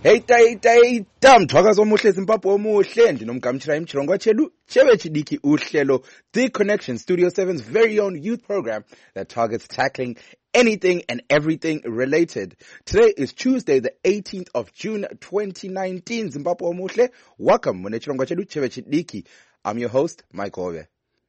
Hey mthwakazi omuhle Zimbabwe omuhle ndinomgamthira imchirongwa chedu chebe chidiki uhlelo The Connection Studio 7's very own youth program that targets tackling anything and everything related. Today is Tuesday the 18th of June 2019. Zimbabwe omuhle, welcome mune chirongwa chedu chebe chidiki. I'm your host Mike Ove.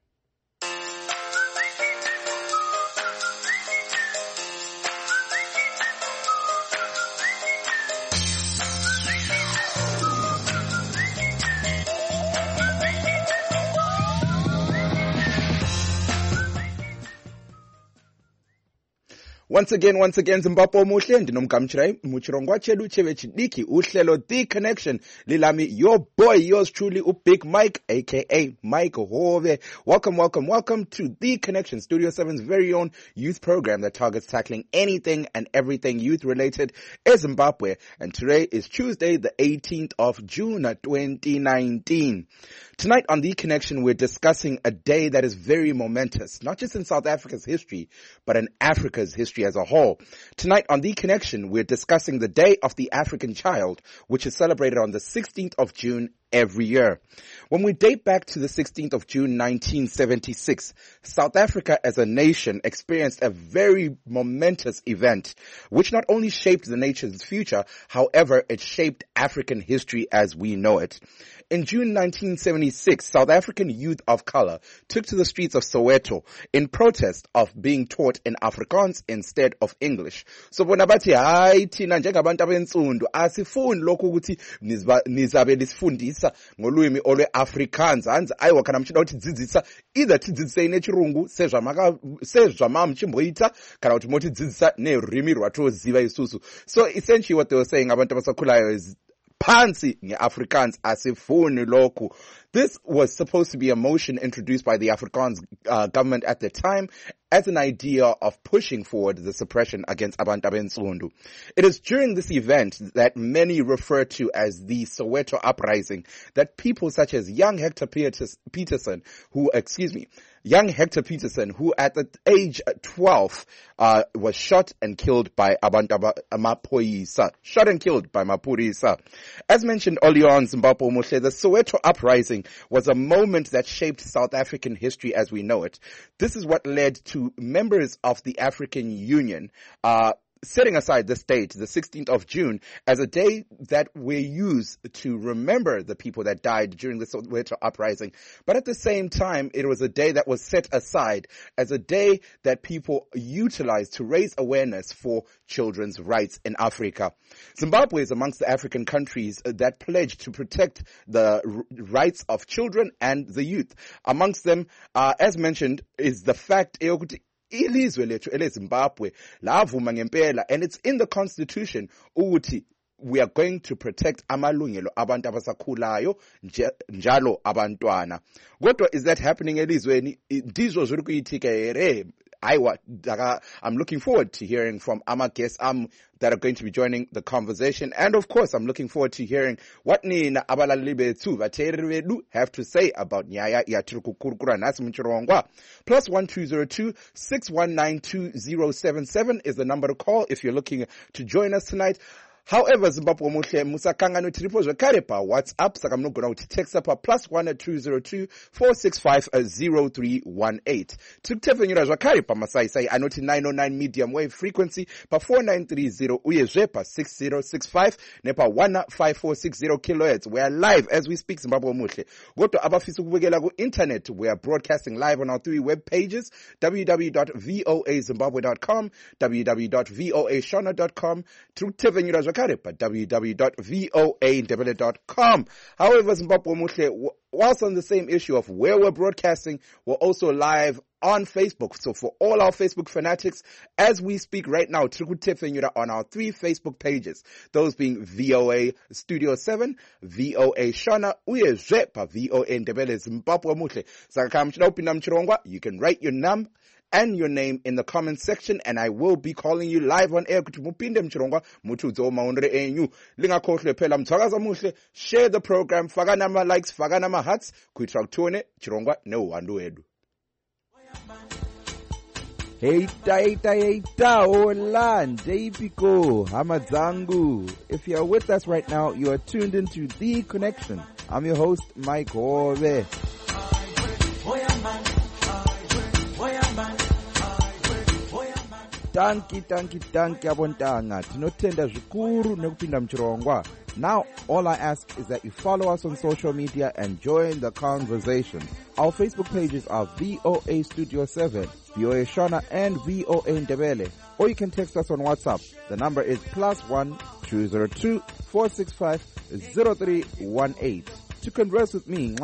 Once again, Zimbabwe omuhle ndinomgamthira muchirongwa chedu chebe chidiki uhlelo The Connection lilami your boy, yours truly Big Mike aka Mike Hove. Welcome to The Connection Studio 7's very own youth program that targets tackling anything and everything youth related in Zimbabwe, and today is Tuesday the 18th of June 2019. Tonight on The Connection, we're discussing a day that is very momentous, not just in South Africa's history, but in Africa's history as a whole. Tonight on The Connection, we're discussing the Day of the African Child, which is celebrated on the 16th of June every year. When we date back to the 16th of June 1976, South Africa as a nation experienced a very momentous event, which not only shaped the nation's future, however, it shaped African history as we know it. In June 1976, South African youth of color took to the streets of Soweto in protest of being taught in Afrikaans instead of English. So bona bathi hayi thina njengabantu abensundu asifuni lokho ukuthi nizabe lisifundisa ngolwimi olwe Afrikaans hanzi ayiwa kana mchida uthi dzidzisa either tidzidzise nechirungu sezvama mchimboita kana kuti moti dzidzisa nerimi rwatoziva isusu. So essentially what they were saying abantu abasakhulayo is Pansi nge-Afrikaans asifuni lokhu. This was supposed to be a motion introduced by the Afrikaans government at the time as an idea of pushing forward the suppression against Abantu Abensundu. It is during this event that many refer to as the Soweto Uprising that people such as young Hector Peterson, who at the age 12 was shot and killed by Mapurisa. As mentioned earlier on, Zimbabwe Omuhle, the Soweto Uprising was a moment that shaped South African history as we know it. This is what led to members of the African Union setting aside this date, the 16th of June, as a day that we use to remember the people that died during the Soweto Uprising. But at the same time, it was a day that was set aside as a day that people utilized to raise awareness for children's rights in Africa. Zimbabwe is amongst the African countries that pledged to protect the rights of children and the youth. Amongst them, as mentioned, is the fact ilizwe lethu eleZimbabwe lavuma ngempela, and it's in the constitution ukuthi we are going to protect amalungelo abantu abasakhulayo njalo abantwana. Kodwa is that happening elizweni? Ndizwo zuri kuyitika here. I'm looking forward to hearing from our guests that are going to be joining the conversation. And of course, I'm looking forward to hearing what nina abalaleli bethu vateereri vedu have to say about nyaya yatiri kukurukura nasi muchirongwa. +1202 619 2077 is the number to call if you're looking to join us tonight. However, Zimbabwe omuhle musakangano tiripo zvekare pa WhatsApp saka munogona kuti text pa +1202 465 0318. Tikutevhenyura zvakare pamasaisai anoti 909 medium wave frequency pa 4930 uyezve pa 6065 nepa 15460 kilohertz. We are live as we speak, Zimbabwe omuhle. Kodwa abafisa ukubukela ku internet, we are broadcasting live on our 3 web pages: www.voazimbabwe.com, www.voashona.com, tikutevhenyura zvakare but www.voandebele.com. However, Zimbabwe omuhle, whilst on the same issue of where we're broadcasting, we're also live on Facebook. So for all our Facebook fanatics, as we speak right now, tikutevhenyura on our 3 Facebook pages, those being VOA Studio 7, VOA Shona, uyezve pa VOA Ndebele Zimbabwe omuhle. Saka kama mchida upinda mchirongwa, you can write your name and your name in the comment section, and I will be calling you live on air kuti mupinde mchirongwa mutudzo maondre enyu. Lingakhohlwe phela mthwakaza muhle, share the program, faka nama likes, faka nama hearts, kuitira kutone chirongwa neuwandu wedu. Heita, hola, Ndepiko, Hamadzangu. If you are with us right now, you are tuned into The Connection. I'm your host, Mike Hove. Tanki abontanga. Tinotenda zvikuru nekupinda mchirongwa. Now, all I ask is that you follow us on social media and join the conversation. Our Facebook pages are VOA Studio 7, VOA Shona, and VOA Ndebele. Or you can text us on WhatsApp. The number is +1 202 465 0318. To converse with me,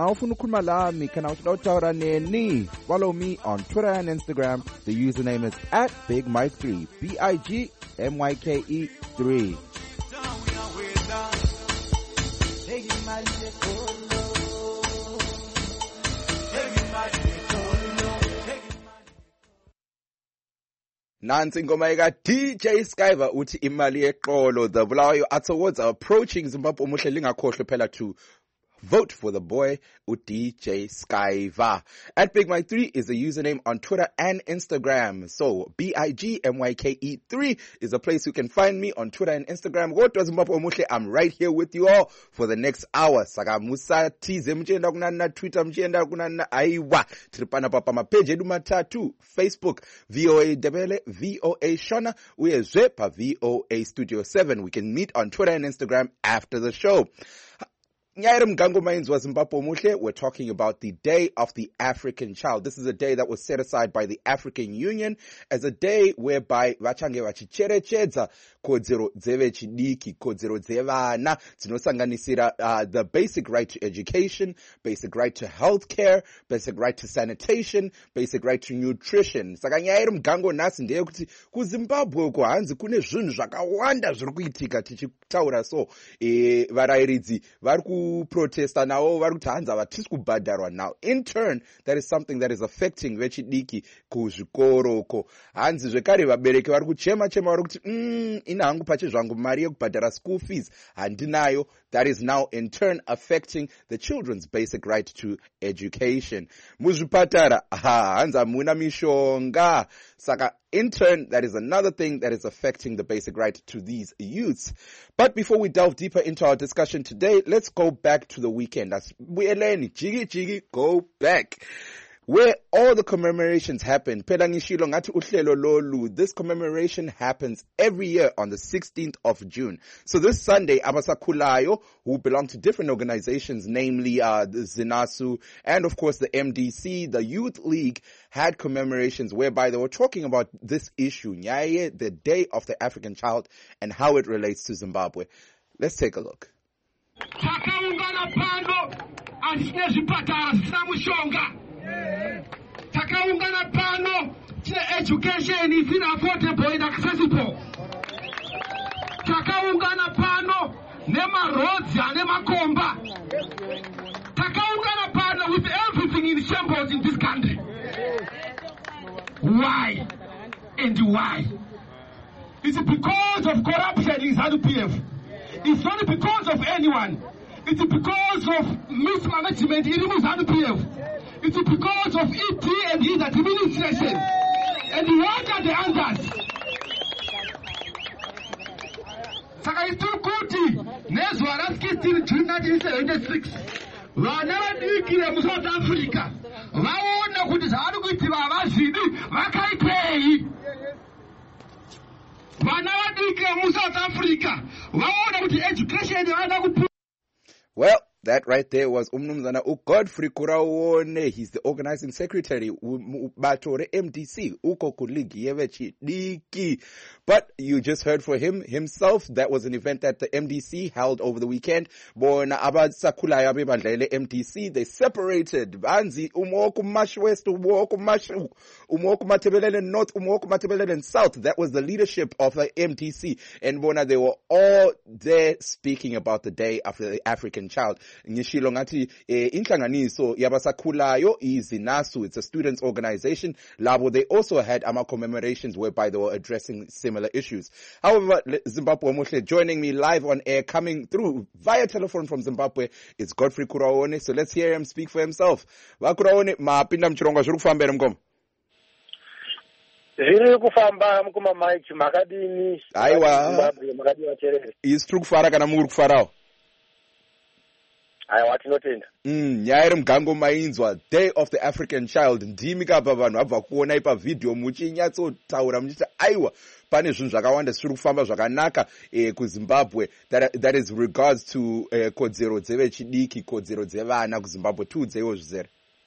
follow me on Twitter and Instagram. The username is @BigMike3, BIGMYKE3. Nansi ngoma eka DJ Skyver uthi imali eqolo. The Bulawayo Arts Awards are approaching. Zimbabwe umuhle lingakhohlwe phela to vote for the boy DJ Skyver. @BigMike3 is the username on Twitter and Instagram. So BIGMYKE3 is a place you can find me on Twitter and Instagram. I'm right here with you all for the next hour. Saka musa tize mchenda kunana Twitter mchenda kunana aiwa. Tripana papa mapeje dumatatu Facebook VOA Debele VOA Shona. We are Zepa VOA Studio 7. We can meet on Twitter and Instagram after the show. We're talking about the Day of the African Child. This is a day that was set aside by the African Union as a day whereby vachange vachicherechedza kodzero dzevechidiki, kodzero dzevana dzinosanganisira the basic right to education, basic right to health care, basic right to sanitation, basic right to nutrition. Saka nyaya iri mugango nhasi ndeyekuti kuZimbabwe uko hanzi kune zvinhu zvakawanda zviri kuitika tichitaura so varayiridzi vari protesta nawo vari kuti hanzi havatisi kubhadharwa now. In turn, that is something that is affecting vechidiki kuzvikoroko. Hanzi zvekare vabereki vari kuchema vari kuti ina hangu pache zvangu mari yekubhadhara school fees handinayo. That is now in turn affecting the children's basic right to education. Muzvipatara hanzi hamuna mishonga. Saka in turn, that is another thing that is affecting the basic right to these youths. But before we delve deeper into our discussion today, let's go back to the weekend. That's Jiggy, go back. Where all the commemorations happen. This commemoration happens every year on the 16th of June. So this Sunday, Abasakulayo, who belong to different organizations, namely the Zinasu and of course the MDC, the Youth League, had commemorations whereby they were talking about this issue, Nyaye, the Day of the African Child, and how it relates to Zimbabwe. Let's take a look. Takaungana pano education is affordable and accessible. Takaungana pano nema roads nema komba. Takaungana pano with everything in shambles in this country. Why? And why? It's because of corruption in ZANU-PF. It's not because of anyone. It's because of mismanagement in ZANU-PF. It's because of ET and his administration. And what are the answers? Sakaitukuti, Nezwaraski till June 1976. Whenever you kill South Africa, Wawana could Zaruki Vavasidi, Vakai pay. Whenever you kill South Africa, Wawana with the education and well, that right there was Umnumzana Godfrey Kuraone. He's the organizing secretary. Batore MDC. Uko kuligi yevechi diki. But you just heard from him himself. That was an event that the MDC held over the weekend. Bona abad sakulaya bebandlele MDC. They separated. Banzi umoku mash west, umoku matebelele north, umoku matebelele south. That was the leadership of the MDC. And bona, they were all there speaking about the Day of the African Child. Ngishilo ngathi inhlanganiso yabasakhulayo iZinasu. It's a students organization. Labo, they also had commemorations whereby they were addressing similar issues. However, Zimbabwe Muhle, joining me live on air, coming through via telephone from Zimbabwe, is Godfrey Kuraone. So let's hear him speak for himself. Va Kuraone, mapinda mchirongo zviri kufambira mgomo. zviri kufamba mukumamaichi makadini? Aiwa, makadini vateereri? isi tiri kufara kana muri kufarawo? Aiwa, tinotenda. Nyaya iri mugango mainzwa Day of the African Child. Ndimi kapa vanhu vabva kuona ipa vhidhiyo muchinyatsotaura muchiti aiwa pane zvinhu zvakawanda zviri kufamba zvakanaka kuZimbabwe, that is regards to kodzero dzevechidiki, kodzero dzevana kuZimbabwe. Tiudzeiwo zvizere.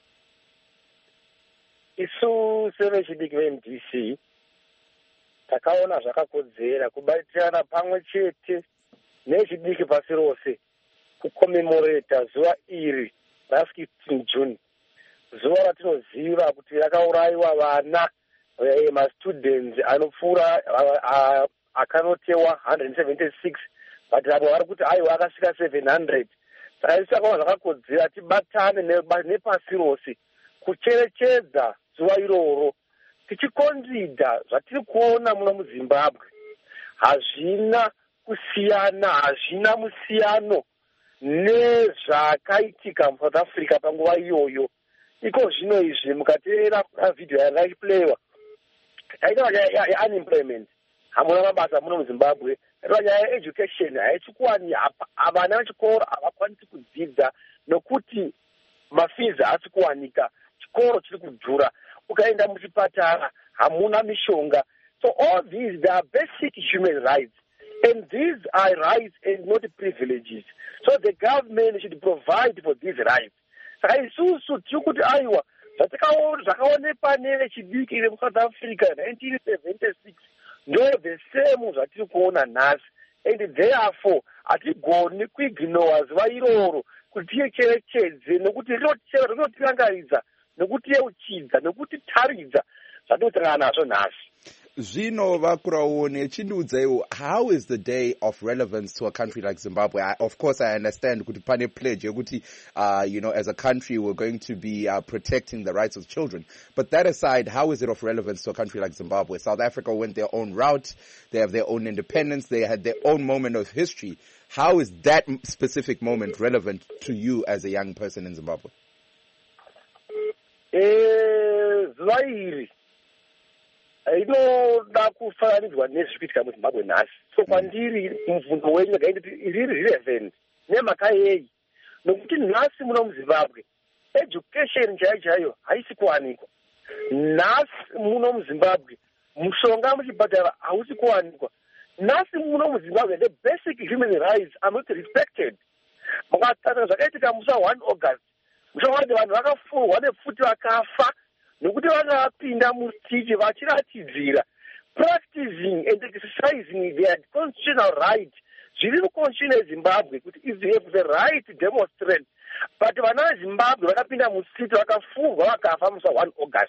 Isu sevechidiki veMDC takaona zvakakodzera kubatirana pamwe chete nechidiki pasi rose kukomemoreta zuva iri ra15 June, zuva ratinoziva kuti rakaurayiwa vana mastudents anopfuura akanotewa 176, but avo vari kuti aiwa akasvika 700. Saka isu takaona zvakakodzera tibatane nepasi rose kucherechedza zuva iroro, tichikonzida zvatiri kuona muno muZimbabwe hazvina kusiyana, hazvina musiyano nezvakaitika muSouth Africa panguva iyoyo. Iko zvino izvi mukateera vhidhiyo yanga ichiplayiwa, taita nyaya yeunemployment, hamuna mabasa muno muZimbabwe. Taita nyaya yeeducation, haisi kuwani, vana vechikoro havakwanisi kudzidza nokuti mafees haasi kuwanika, chikoro chiri kudhura, ukaenda muchipatara hamuna mishonga. So all these, they are basic human rights, and these are rights and not privileges. So the government should provide for these rights. Saka isusu tiri kuti aiwa zvakaonekwa nevechidiki vemuSouth Africa 1976 ndo the same zvatiri kuona nhasi, and therefore hatigoni kuignora zuva iroro kuti tiyecherechedze, nokuti rinotirangaridza, nokuti yeuchidza, nokuti taridza zvatotangana nazvo nhasi. Zvino vakuraone chindiudzaiwo, how is the day of relevance to a country like Zimbabwe? Of course I understand kuti pane pledge yekuti as a country we're going to be protecting the rights of children, but that aside, how is it of relevance to a country like Zimbabwe? South Africa went their own route, they have their own independence, they had their own moment of history. How is that specific moment relevant to you as a young person in Zimbabwe? Zuva iri inoda kufananidzwa nezviri kuitika muZimbabwe nhasi. So kwandiri mubvunzo wenyu ndakaiti riri relevant nemhaka yei, nokuti nhasi muno muZimbabwe education chaiyo haisi kuwanikwa. Nhasi muno muZimbabwe mushonga muchipatara hausi kuwanikwa. Nhasi muno muZimbabwe the basic human rights are not respected. Mukatara zvakaitika musi wa1 August, mushonga vanhu vakafurwa nepfuti vakafa nokuti vanga vapinda mustichi vachiratidzira practicing and exercising their constitutional right. Zviri muconstitution yeZimbabwe kuti if they have the right to demonstrate, but vana veZimbabwe vakapinda mustichi vakafurwa vakafa musi wa1 August.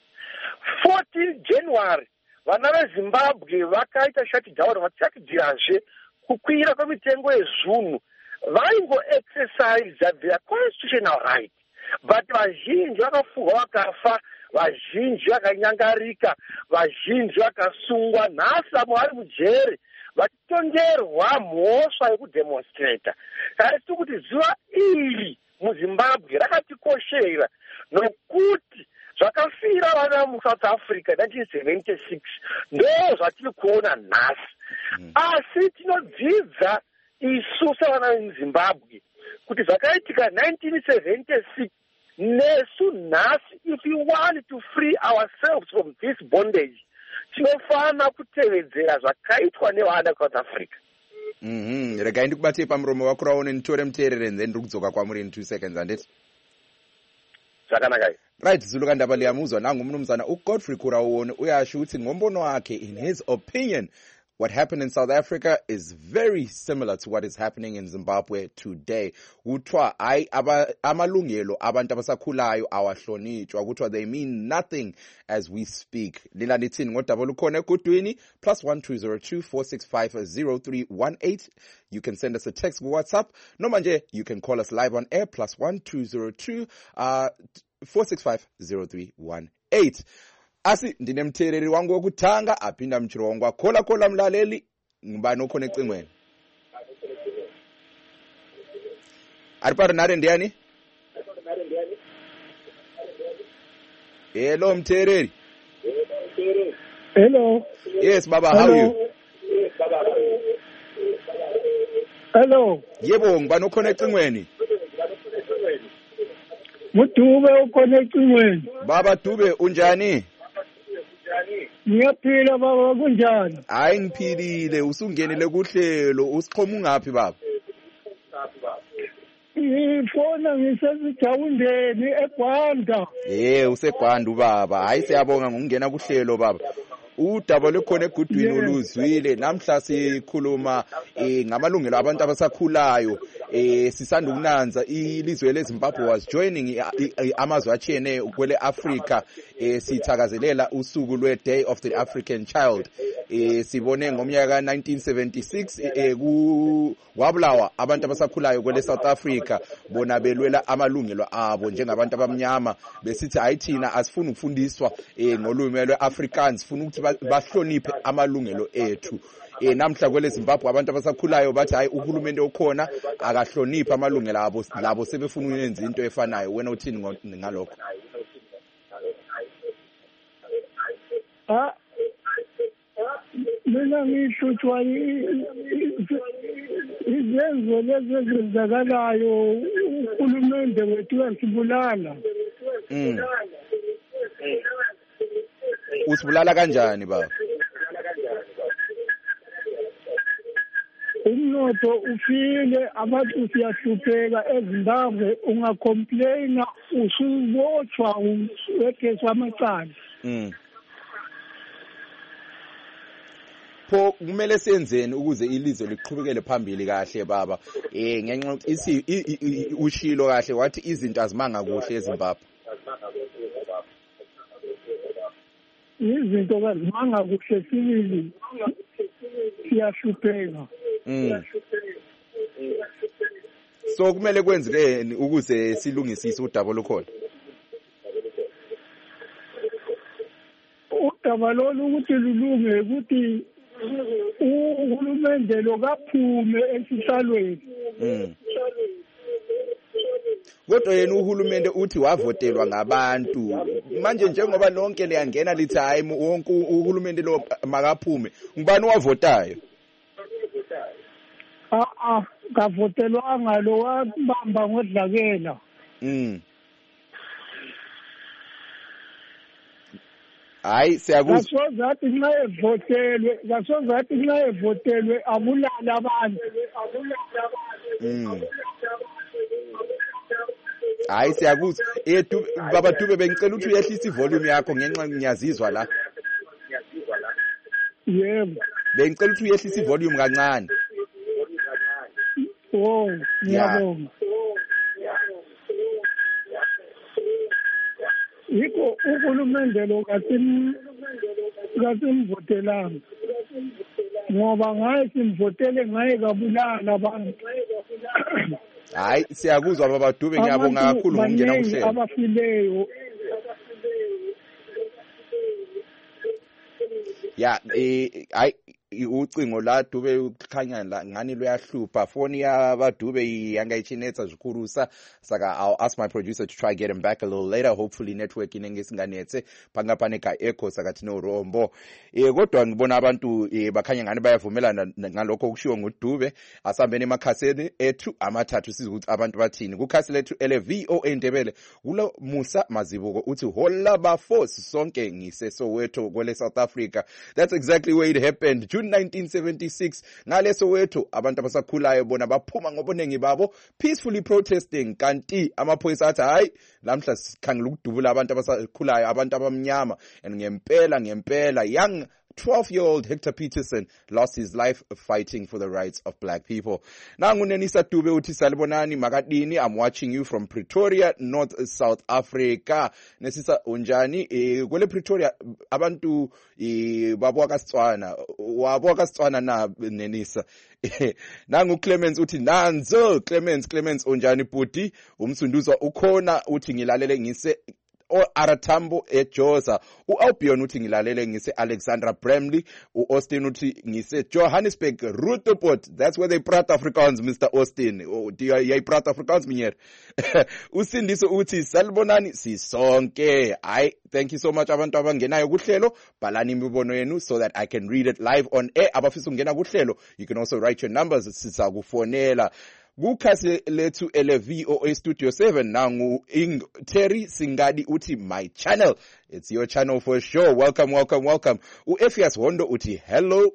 14 January vana veZimbabwe vakaita shutdown, vachakidhirazve kukwira kwemitengo yezvunhu, vaingo-exercise their constitutional right, but vazhinji vakafurwa vakafa, vazhinji vakanyangarika, vazhinji vakasungwa. Nhasi vamwe vari mujere vachitongerwa mhosva yekudemonstrata. Saka tiri kuti zuva iri muZimbabwe rakatikoshera, nokuti zvakafira vana muSouth Africa 1976 ndo zvatiri kuona nhasi. Asi tinodzidza isu sevana vemuZimbabwe kuti zvakaitika 1976 nesu nhasi, if we want to free ourselves from this bondage, tinofana kutevedzera zvakaitwa nevana veSouth Africa. Regai ndikubatei pamuromo wakuraone nitore muteerere then ndiri kudzoka kwamuri in 2 seconds handiti. Zvakanaka. Right, Zulu kandaba liyamuzwa nangu mnumzana uGodfrey Kuraone uyasho ukuthi ngombono wakhe, in his opinion, what happened in South Africa is very similar to what is happening in Zimbabwe today. Kuthiwa amalungelo abantu abasakhulayo awahlonitshwa, kuthiwa they mean nothing as we speak. Lila nithini ngodaba lukhona egudwini +1 202 465 0318. You can send us a text ku WhatsApp, noma nje you can call us live on air +1 202 465 0318. Asi ndinemthereri wangu wokutanga aphinda mchirongwa khola mlaleli ngibani okhona ecingweni. Ari pari nare ndiyani? Hello mthereri. Hello. Yes, Baba, how are you? Hello. Yebo, ngibani ukhona ecingweni? Mudube ukhona ecingweni. Baba Dube, unjani? Ngiyaphila baba, kunjani? Hayi ngiphilile, usungenele kuhlelo, usiqhoma ungaphi baba? Ngifona ngisesijawundeni eGwanda. UseGwanda ubaba. Hayi siyabonga ngokungena kuhlelo baba. Udaba lekhona egudwini oluzwile. Namhla sikhuluma ngamalungelo abantu abasakhulayo. Sisanda ukunanza ilizwe leZimbabwe was joining amazwe achiyene kwele Africa. Sithakazelela usuku lwe Day of the African Child. Sibone ngomnyaka 1976 kwabulawa abantu abasakhulayo kwele South Africa, bona belwela amalungelo abo njengabantu abamnyama. Besithi hayi thina asifuni ukufundiswa ngolwimi lweAfrikaans, sifuna ukuthi bahloniphe amalungelo ethu. Namhla kwele Zimbabwe abantu abasakhulayo bathi hayi uhulumende okhona akahlonipha amalungelo abo, labo sebefuna ukwenza into efanayo. Wena uthini ngalokho? Mina ngihluthwa izenzo lezi ezenzakalayo, uhulumende wethu uyasibulala. Usibulala kanjani baba? Umnotho ufile, abantu siyahlupheka eZimbabwe, ungacomplaina usubotshwa wekhesu amacala. Pho kumele senzeni ukuze ilizwe liqhubekele phambili kahle baba? Ngenxa ukuthi ushilo kahle wathi izinto azimanga kuhle eZimbabwe. Izinto kazimanga kuhle sibili, siyahlupheka. So kumele kwenzekeni ukuze silungisise udaba lokhona? Udaba lolu ukuthi lulunge ukuthi uhulumende lo kaphume esihlalweni. Kodwa yena uhulumende uthi wavotelwa ngabantu. Manje njengoba lonke liyangena lithi hayi wonke uhulumende lo makaphume, ngubani wavotayo? Kavotelwanga lo wabamba ngodlakela. Hayi siyakuzwa. Kasozathi nxa evotelwe abulala abantu. Hayi siyakuzwa. Baba Dube bengicela ukuthi uyehlise ivolume yakho ngenxa ngiyazizwa la. Yebo. Bengicela ukuthi uyehlise ivolume kancane. Ngiyabonga. Yiko uhulumende lo kasimvotelanga. Ngoba ngaye simvotele ngaye kabulala abantu. Hayi siyakuzwa Baba Dube, ngiyabonga kakhulu ngokungena kuhlelo. Abafileyo. Hayi ucingo la Dube ukhanya la ngani luyahlupha. Phone ya Dube yangayichinetsa zikurusa saka I'll ask my producer to try get him back a little later. Hopefully network inengesinganetse pangapaneka echo sakathi no Rombo. Kodwa ngibona abantu bakhanya ngani bayavumelana ngalokho okushiwo nguDube. Asambeni emakhaseni ethu amathathu siza ukuthi abantu bathini. Kukhasi lethu LVOA Ndebele kulo Musa Mazibuko uthi hola bafosi sonke ngise Soweto kwele South Africa. That's exactly where it happened. June 1976 ngale Soweto abantu abasakhulayo bona baphuma ngobunengi babo peacefully protesting, kanti amaphoyisa athi hayi lamhla sikhangela ukudubula abantu abasakhulayo, abantu abamnyama. And ngempela young 12-year-old Hector Peterson lost his life fighting for the rights of black people. Nangu Nenisa Dube uthi salibonani makadini, I'm watching you from Pretoria, North South Africa. Nesisa unjani? Kwele Pretoria abantu babuka Setswana na Nenisa. Nangu Clemens uthi nanzo Clemens unjani bhuti? Umsunduzwa ukhona uthi ngilalele ngise Aratambo eJoza, uAlbion uthi ngilalele ngise Alexandra Bramley, uAustin uthi ngise Johannesburg Roosterpoort. That's where they prat Afrikaans, Mr. Austin. Oh, do you prat Afrikaans minyer? Usindiso uthi salibonani sisonke. Thank you so much abantu abangenayo kuhlelo, bhalani imibono yenu so that I can read it live on air. Abafisa ukungena kuhlelo, you can also write your numbers, sizakufonela. Kukhasi lethu ele VOA Studio 7 nangu Terry Singadi uthi my channel. It's your channel for sure. Welcome. Efias Hondo uthi hello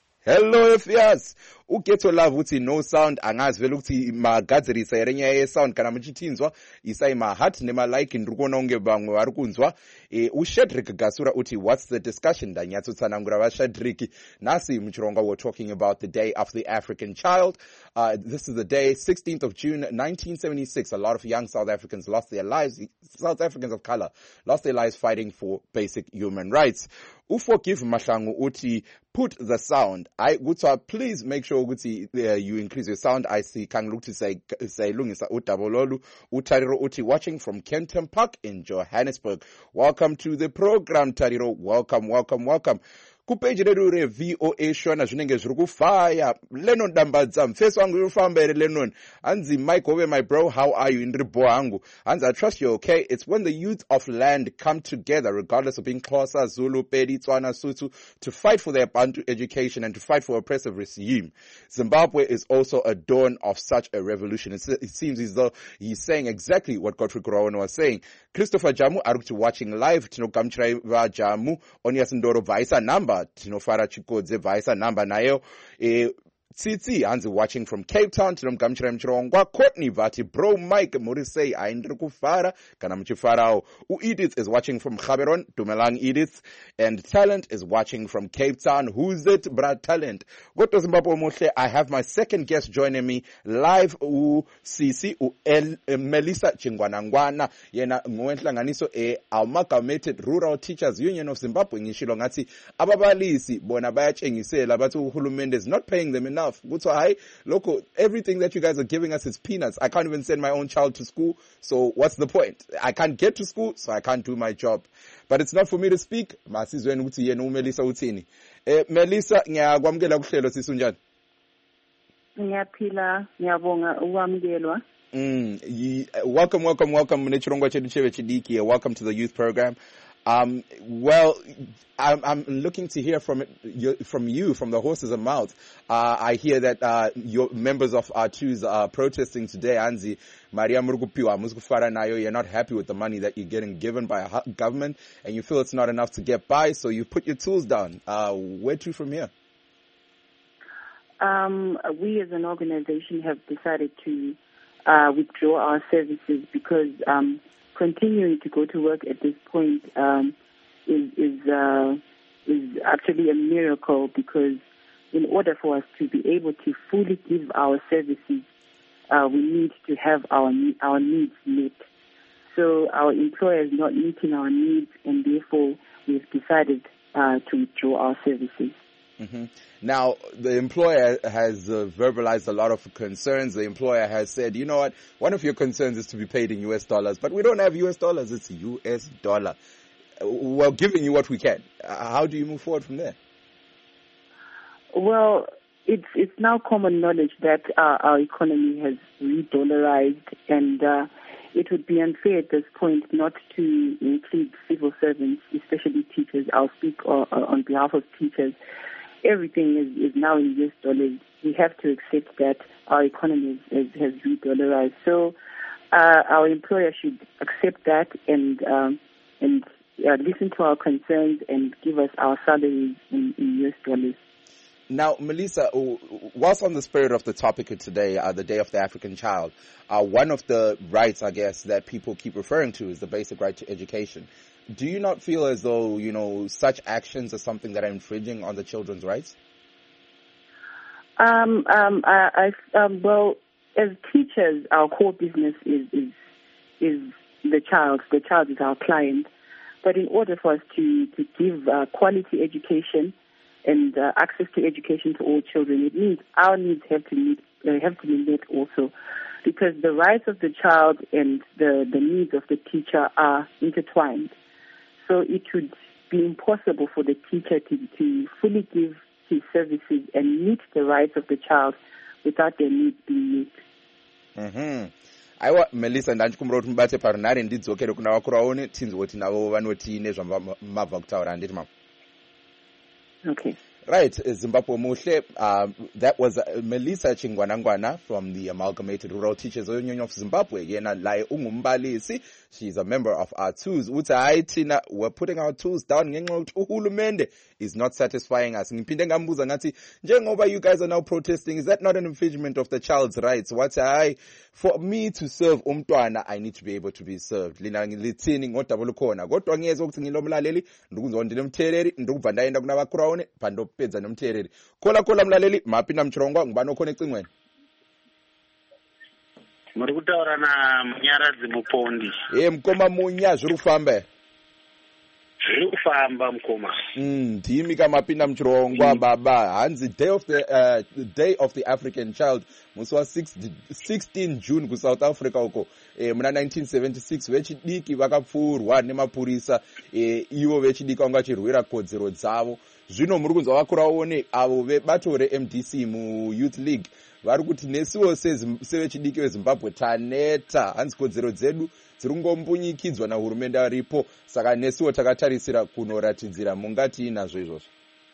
Efias. Ugetho love uthi no sound, angazi vele ukuthi magadzirisa yerenya ye sound kana muchithinzwa isai ma heart nema like ndikona unge bangwe vari kunzwa. Ushedrick Gasura uthi what's the discussion danyatsutsanangura va Shedrick nasi muchironga. We're talking about the day of the African child. This is the day 16th of June 1976. A lot of young South Africans lost their lives. South Africans of color lost their lives fighting for basic human rights. Uforgive Mahlangu uthi put the sound. Please make sure you increase your sound. I see Kanglu to say Lungisa Utabololu Utariro uti watching from Kenton Park in Johannesburg. Welcome to the program, Tariro. Welcome. Kupeji redu re VOA shona zvinenge zviri kufaya. Lennon dambadza mfeso wangu yofamba ere Lennon. Anzi Mike over my bro, how are you in ribo wangu? Anzi I trust you're okay. It's when the youth of land come together regardless of being Xhosa, Zulu, Pedi, Tswana, Sotho to fight for their Bantu education and to fight for oppressive regime. Zimbabwe is also a dawn of such a revolution. It seems as though he's saying exactly what Godfrey Kurawana was saying. Christopher Jamu arukuti watching live tino kamchirai va Jamu onyasindoro vaisa number tinofara chikodze vaisa number nayo Tsitsi hanzi watching from Cape Town tinomgamuchira muchirongwa. Courtney vati bro Mike murisei aindiri kufara kana muchifarao. Edith is watching from Gaborone. Dumelang Edith. And Talent is watching from Cape Town. Who's it, brad Talent? Goto Zimbabwe Mohle. I have my second guest joining me live. Sisi Melissa Chingwanangwana yena ngowenhlanganiso Amalgamated Rural Teachers Union of Zimbabwe ngishilo ngathi ababalisi bona bayatshengisela bathi uhulumende is not paying them enough. Look, everything that you guys are giving us is peanuts. I can't even send my own child to school, so what's the point? I can't get to school, so I can't do my job. But it's not for me to speak. Masizweni uthi yena uMelissa uthini? Melissa, ngiyakwamukela kuhlelo sisunjani? Ngiyaphila, ngiyabonga ukwamukelwa. Welcome munechirongwa chedu chevechidiki. Welcome to the youth program. Well, I'm looking to hear from you, from the horse's mouth. I hear that your members of R2s are protesting today. Anzi, Maria Murugupiwa, Muskufara Nayo, you're not happy with the money that you're getting given by a government, and you feel it's not enough to get by, so you put your tools down. Where to from here? We as an organization have decided to withdraw our services because continuing to go to work at this point is actually a miracle, because in order for us to be able to fully give our services, we need to have our needs met. So our employer is not meeting our needs, and therefore we've decided to withdraw our services. Mm-hmm. Now, the employer has verbalized a lot of concerns. The employer has said, you know what, one of your concerns is to be paid in US dollars, but we don't have US dollars, it's US dollar. We're giving you what we can. How do you move forward from there? Well, it's now common knowledge that our economy has re-dollarized, and it would be unfair at this point not to include civil servants, especially teachers. I'll speak on behalf of teachers. Everything is now in US dollars. We have to accept that our economy has re-dollarized. So our employer should accept that and listen to our concerns and give us our salaries in US dollars. Now, Melissa, whilst on the spirit of the topic of today, the Day of the African Child, one of the rights, I guess, that people keep referring to is the basic right to education. Do you not feel as though, such actions are something that are infringing on the children's rights? Well, as teachers, our core business is the child. The child is our client. But in order for us to give quality education and access to education to all children, it means our needs have to be met also. because the rights of the child and the needs of the teacher are intertwined. So it would be impossible for the teacher to fully give his services and meet the rights of the child without their needs being met. Aiwa Melissa, ndanchikumbira kuti mubate parunare ndidzokere kuna vakuru vaone tinzwe kuti navo vanoti nezvamabva kutaura handiti mama. Okay. Right, Zimbabwe Muhle, that was Melissa Chingwanangwana from the Amalgamated Rural Teachers Union of Zimbabwe. Yena lai ungumbalisi. She's a member of our tools. Tina, we're putting our tools down. Uhulumende is not satisfying us. Ngipinde ngambuza ngathi, njengoba you guys are now protesting, is that not an infringement of the child's rights? For me to serve umntwana, I need to be able to be served. Lina ngilithini ngodabula khona. Kodwa ngiyezwa ukuthi ngilomlaleli, ndikuzwa ndinomtheleli, ndikubva ndaenda kuna vakuraone, pandopedza nomtheleli. Kola mlaleli, mapinda mchirongwa, ngubani okhona ecingweni? Muri kutaura na Munyaradzi Mupondi. Mkoma Munya zviri kufamba. Zviri kufamba mkoma. Ndimi kamapinda mchirongwa baba. Hanzi Day of the African Child. Musi wa 16 June ku South Africa uko. Muna 1976 vechidiki vakapfurwa nemapurisa. Ivo vechidiki vanga chirwira kodzero dzavo. Zvino muri kunzwa vakura vaone avo vebato reMDC mu Youth League. Vari kuti nesiwo sevechidiki veZimbabwe taneta, hanzi kodzero dzedu dziri kungompunyikidzwa nahurumende aripo, saka nesiwo takatarisira kunoratidzira. Mungati nazvo izvozvo?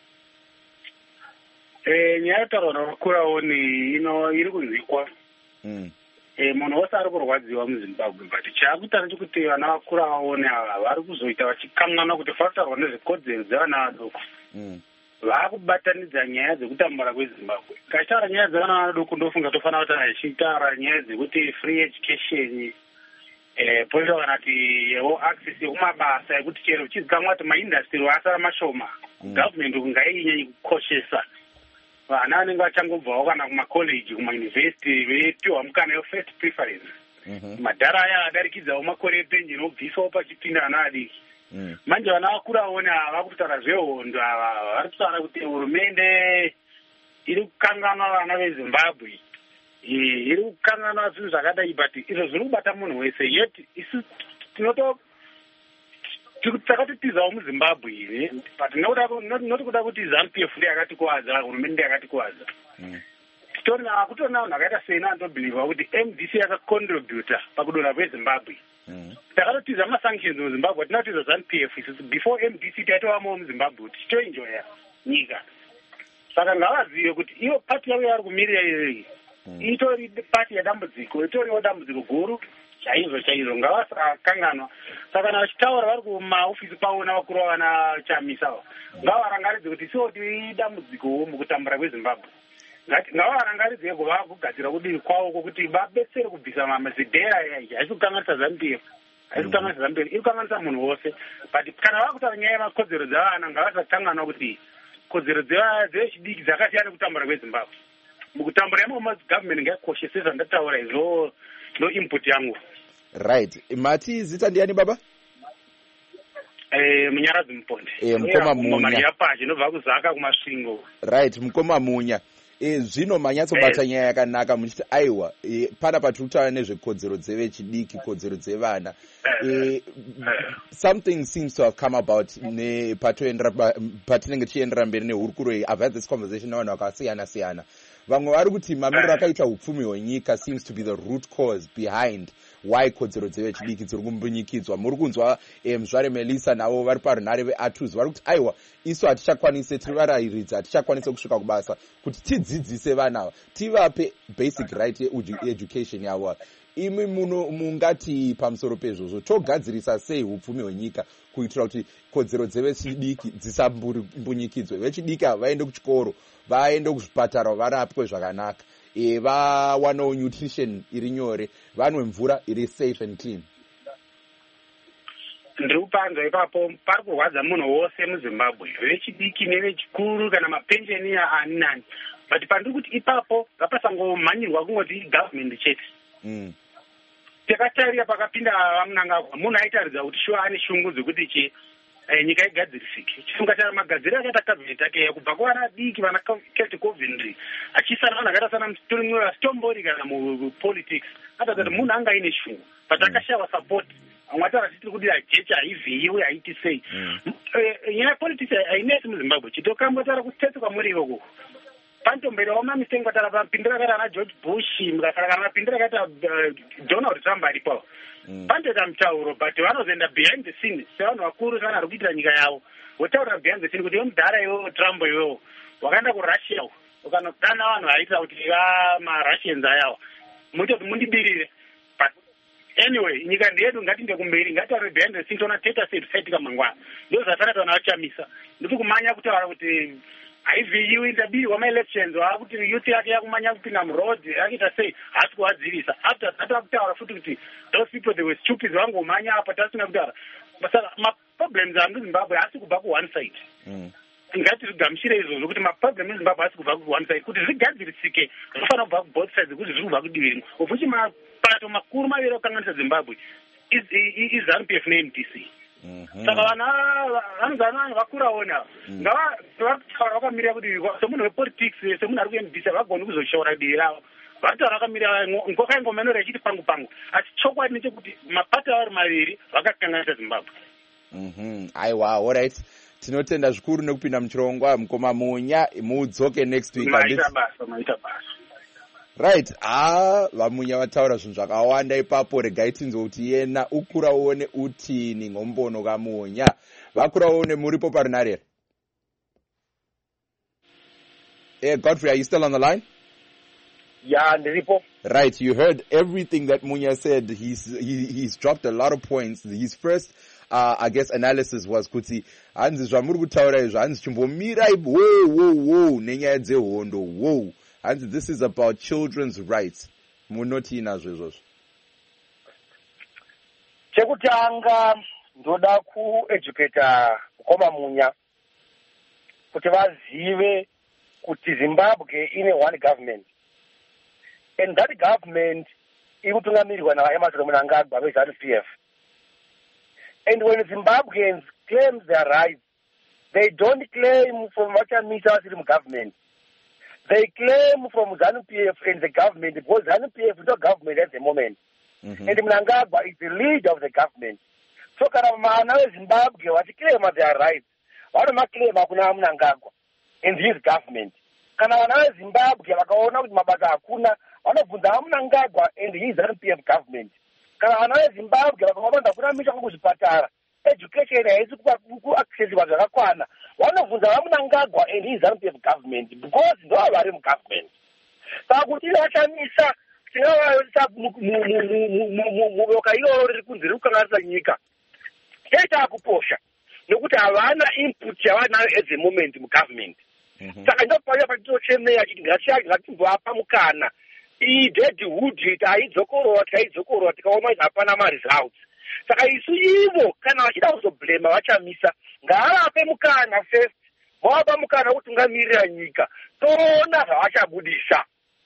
Nyaya yataurwa navakuraoni iri kunzwikwa. Munhu wose ari kurwadziwa muZimbabwe, but chaakutara chekuti vana vakuraoni ava vari kuzoita vachikamwana kuti fataurwa nezvekodzero dzevana vadoko. Vakubatanidza nyaya dzekutambura kweZimbabwe. Kachitaura nyaya dzevana vadoko ndofunga tofanira kuti achitaura nyaya dzekuti free education, poita kana kuti access yekumabasa ekuti chero chizikamwa kuti maindastry asara mashoma, government ngainyanye kukoshesa vana vanenge vachangobvawo kana kumacollege kumayunivhesiti veipiwa mukana wefirst preference. Madhara aya adarikidzawo makore epenji inobviswawo pachipinda ana adiki. Manje vana vakurawo ava kutaura zvehondo ava vari kutaura kuti hurumende iri kukanganwa vana veZimbabwe, iri kukanganwa zvinhu zvakadai, but izvo zviri kubata munhu wese. Yet isu takatotizawo muZimbabwe, but noti kuda kuti ZANU-PF yakatikuwadza, hurumende yakatikuwadza. Kutori navanhu vakaita sei nevanotobhiliva kuti MDC yakacontributa pakudonha kweZimbabwe. Takatotiza masanctions muZimbabwe, tinatotiza ZANU-PF isusu before MDC taitovamowo muZimbabwe kuti titoenjoya nyika. Saka ngavazive kuti iyo pati yavo yavari kumirira iyoyi itori pati yadambudziko, itoriwo dambudziko guru chaizvo ngavasakanganwa. Saka vachitaura vari kumaofisi pavo navakuru vana chamisawo ngavarangaridze kuti isiwo tidambudzikowo mukutambura kweZimbabwe. Ngavarangaridze kugadzira kudii kwavo kwokuti vabetsere kubvisa mazidhera haisi kukanganisa ZANU-PF, haisi kukanganisa ZANU-PF, iri kukanganisa munhu wose. But kana vakutaura nyaya yemakodzero dzevana ngavasakanganwa kuti kodzero dzevechidiki dzakasiyana nekutambura kweZimbabwe. Mukutambura imomo government ngaikoshese zvandataura izvo no input yangu. Right. Mati zita ndiani baba? Munyaradzi Mupondi. Mukoma Munya. Mari yapaje inobva kuZaka kumasvingo. Right, Mukoma Munya. Zvino manyatsobata nyaya yakanaka muchiti aiwa pana patiri kutaura nezvekodzero dzevechidiki, kodzero dzevana. Something seems to have come about patinenge tichiendera mberi nehurukuro iyi. I've had this conversation navanhu vakasiyana-siyana. Vamwe vari kuti mamiriro akaita upfumi hwenyika seems to be the root cause behind why kodzero dzevechidiki dziri kumbunyikidzwa. Muri kunzwa mzvare Melissa navo vari parunare veATUS vari kuti aiwa isu hatichakwanise, tiri varayiridzi hatichakwanise kusvika kubasa kuti tidzidzise vanava, tivape basic right education yavo. Imi mungati pamusoro pezvozvo togadzirisa sei upfumi hwenyika kuitira kuti kodzero dzevechidiki dzisambunyikidzwe? Vechidiki vaende kuchikoro, vaende kuzvipatara, varapwe zvakanaka, vawanewo nutrition iri nyore, vanwe mvura iri safe and clean. Ndiri kupanzwa ipapo pari kurwadza munhu wose muZimbabwe, vechidiki nevechikuru kana mapensheni ani nani. But pandiri kuti ipapo ngapasangomhanyirwa kungoti government chete. Takatarira pakapinda vamunangagwa, munhu aitaridza kuti shuwa ane shungu dzekuti nyika igadzirisike. Chifunga chamagadziro akaita kabineti ake kubva kuvana diki vana Kate Coventry achisara vanhu akaita sana Mutorimura Stombori kana mupolitics atati munhu anga ine shungu but akashava support mwati arachitiri kuti ajecha haivhiyiwe haiti sei. Nyaya yepolitics hainesi muZimbabwe chitokambotara kutetsuka muri ikoko pantomberewo mamistengo atara mapindiro akaita ana George Bush mukasara mapindiro akaita Donald Trump aripo pandoita mutauro but vanozoenda behind the scene sevanhu vakuru sevana vari kuitira nyika yavo votaura behind the scene kuti mudhara iwewo Trump iwewo wakaenda kuRussia ukanokana vanhu vaitira kuti maRussians ayawa muti kuti mundibirire. But anyway nyika ndeyedu ngatinde kumberi ngataure behind the scene toona teta saitika mangwana ndo zvasara vanhu vachamisa ndiri kumanya kutaura kuti haivhiyiwi ndabirwa maelections waakuti youth yake yakumanya kupinda muroad akaita sei hasi kuvadzivisa after that akutaura futi kuti those people they were stupid vangomanya apa tasina kutaura saka maproblems ari muZimbabwe hasi kubva ku-one side. Ngatizvigamuchire izvozvo kuti maproblem eZimbabwe hasi kubva ku-one side kuti zvigadzirisike zvinofana kubva ku-both sides kuti zviri kubva kudivi rimwe ofuchi mapato makuru maviri okukanganisa Zimbabwe iZANU-PF neMDC. Saka vana vanhu vakuraona ngavataura vakamirira kuti semunhu wepolitics semunhu ari kuMDC havagoni kuzoshaura divi ravo vataura vakamirira nkoka yengomenora ichiti pangu pangu asi chokwadi nechekuti mapato avari maviri vakakanganisa Zimbabwe. Aiwa, alright. Tinotenda zvikuru nekupinda muchirongwa mukoma Munya mudzoke next week. Maita basa. Right. Vamunya vataura zvinhu zvakawanda ipapo. Regai tinzwe kuti yena ukura uone utini ngombono kaMunya. Vakura uone muripo parinare. Godfrey, are you still on the line? Yeah, ndiripo. Right, you heard everything that Munya said. He's dropped a lot of points. His first I guess analysis was kuti hanzi zvamuri kutaura izvo hanzi chimbomirai wo nenyaya dzehondo wo hanzi this is about children's rights. Munoti inazvo izvozvo? Chekutanga ndoda kueducata mukoma Munya kuti vazive kuti Zimbabwe ine one government and that government iri kutungamirirwa naEmmerson Mnangagwa veZANU-PF. And when Zimbabweans claim their rights, they don't claim from Machamisa government. They claim from ZANU-PF and the government because ZANU-PF is not government at the moment. And Mnangagwa is the leader of the government. So Karamana Zimbabwe was claim their rights. What am I claim Akuna Mnangagwa in his government? Karamana Zimbabwe wakaona kuti mabasa hakuna vanobvunza Mnangagwa and his ZANU-PF government. Kana vana veZimbabwe vakavanda kuramisha kuzvipatara education haisi kuaccessible zvakakwana vanobvunza vaMnangagwa and his ZANU-PF government because ndo vari mugovernment. Saka kuti vachamisa tingavaisa muboka iroro riri kunzi riri kukanganisa nyika chaita kuposha nekuti havana input yavanayo at the moment mugovernment. Saka ndopaya patinochemera chiti ngatimbovapa mukana deadwood taidzokorora tikaona kuti hapana maresults. Saka isu ivo kana vachida kuzoblema vachamisa ngavape mukana first vavapa mukana kutungamirira nyika toona zvavachabudisa.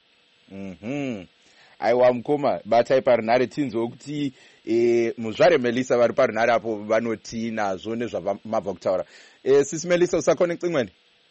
Aiwa mukoma batai parinare tinzwe kuti muzvare Melissa vari parinare apo vanoti nazvo nezvamabva kutaura. Sisi Melissa usaconnect imweni?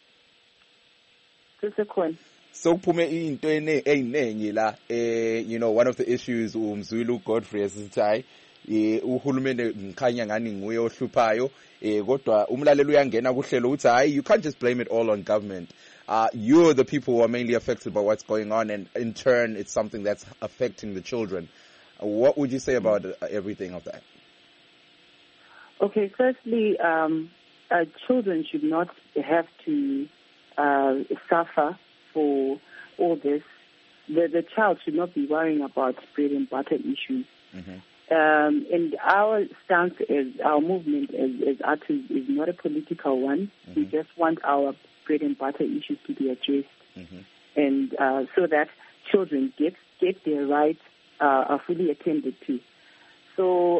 So kume into enengi la one of the issues umzwilu Godfrey esithi uhulumende ngikhanya ngani nguye ohluphayo kodwa umlalelo uyangena kuhlelo uthi hayi you can't just blame it all on government. You're the people who are mainly affected by what's going on and in turn it's something that's affecting the children. What would you say about everything of that? Okay, firstly, children should not have to suffer for all this. The child should not be worrying about bread and butter issues. And our stance as our movement as artists is not a political one. We just want our bread and butter issues to be addressed, and so that children get their rights are fully attended to. So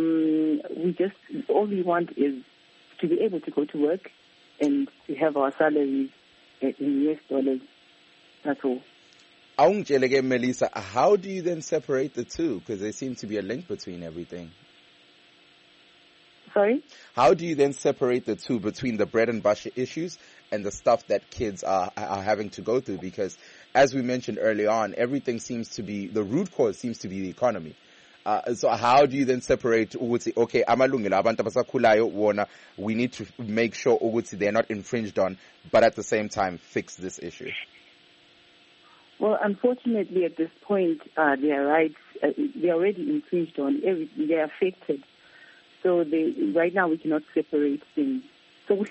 all we want is to be able to go to work and to have our salaries in US dollars. That's all. Melissa, how do you then separate the two? Because there seems to be a link between everything. Sorry? How do you then separate the two between the bread and butter issues and the stuff that kids are having to go through? Because as we mentioned early on, everything seems to be, the root cause seems to be the economy. So how do you then separate ukuthi, okay, amalungelo abantu abasakhulayo wona, we need to make sure ukuthi they're not infringed on, but at the same time fix this issue? Well, unfortunately, at this point, their rights, they're already infringed on. They're affected. So right now we cannot separate things. So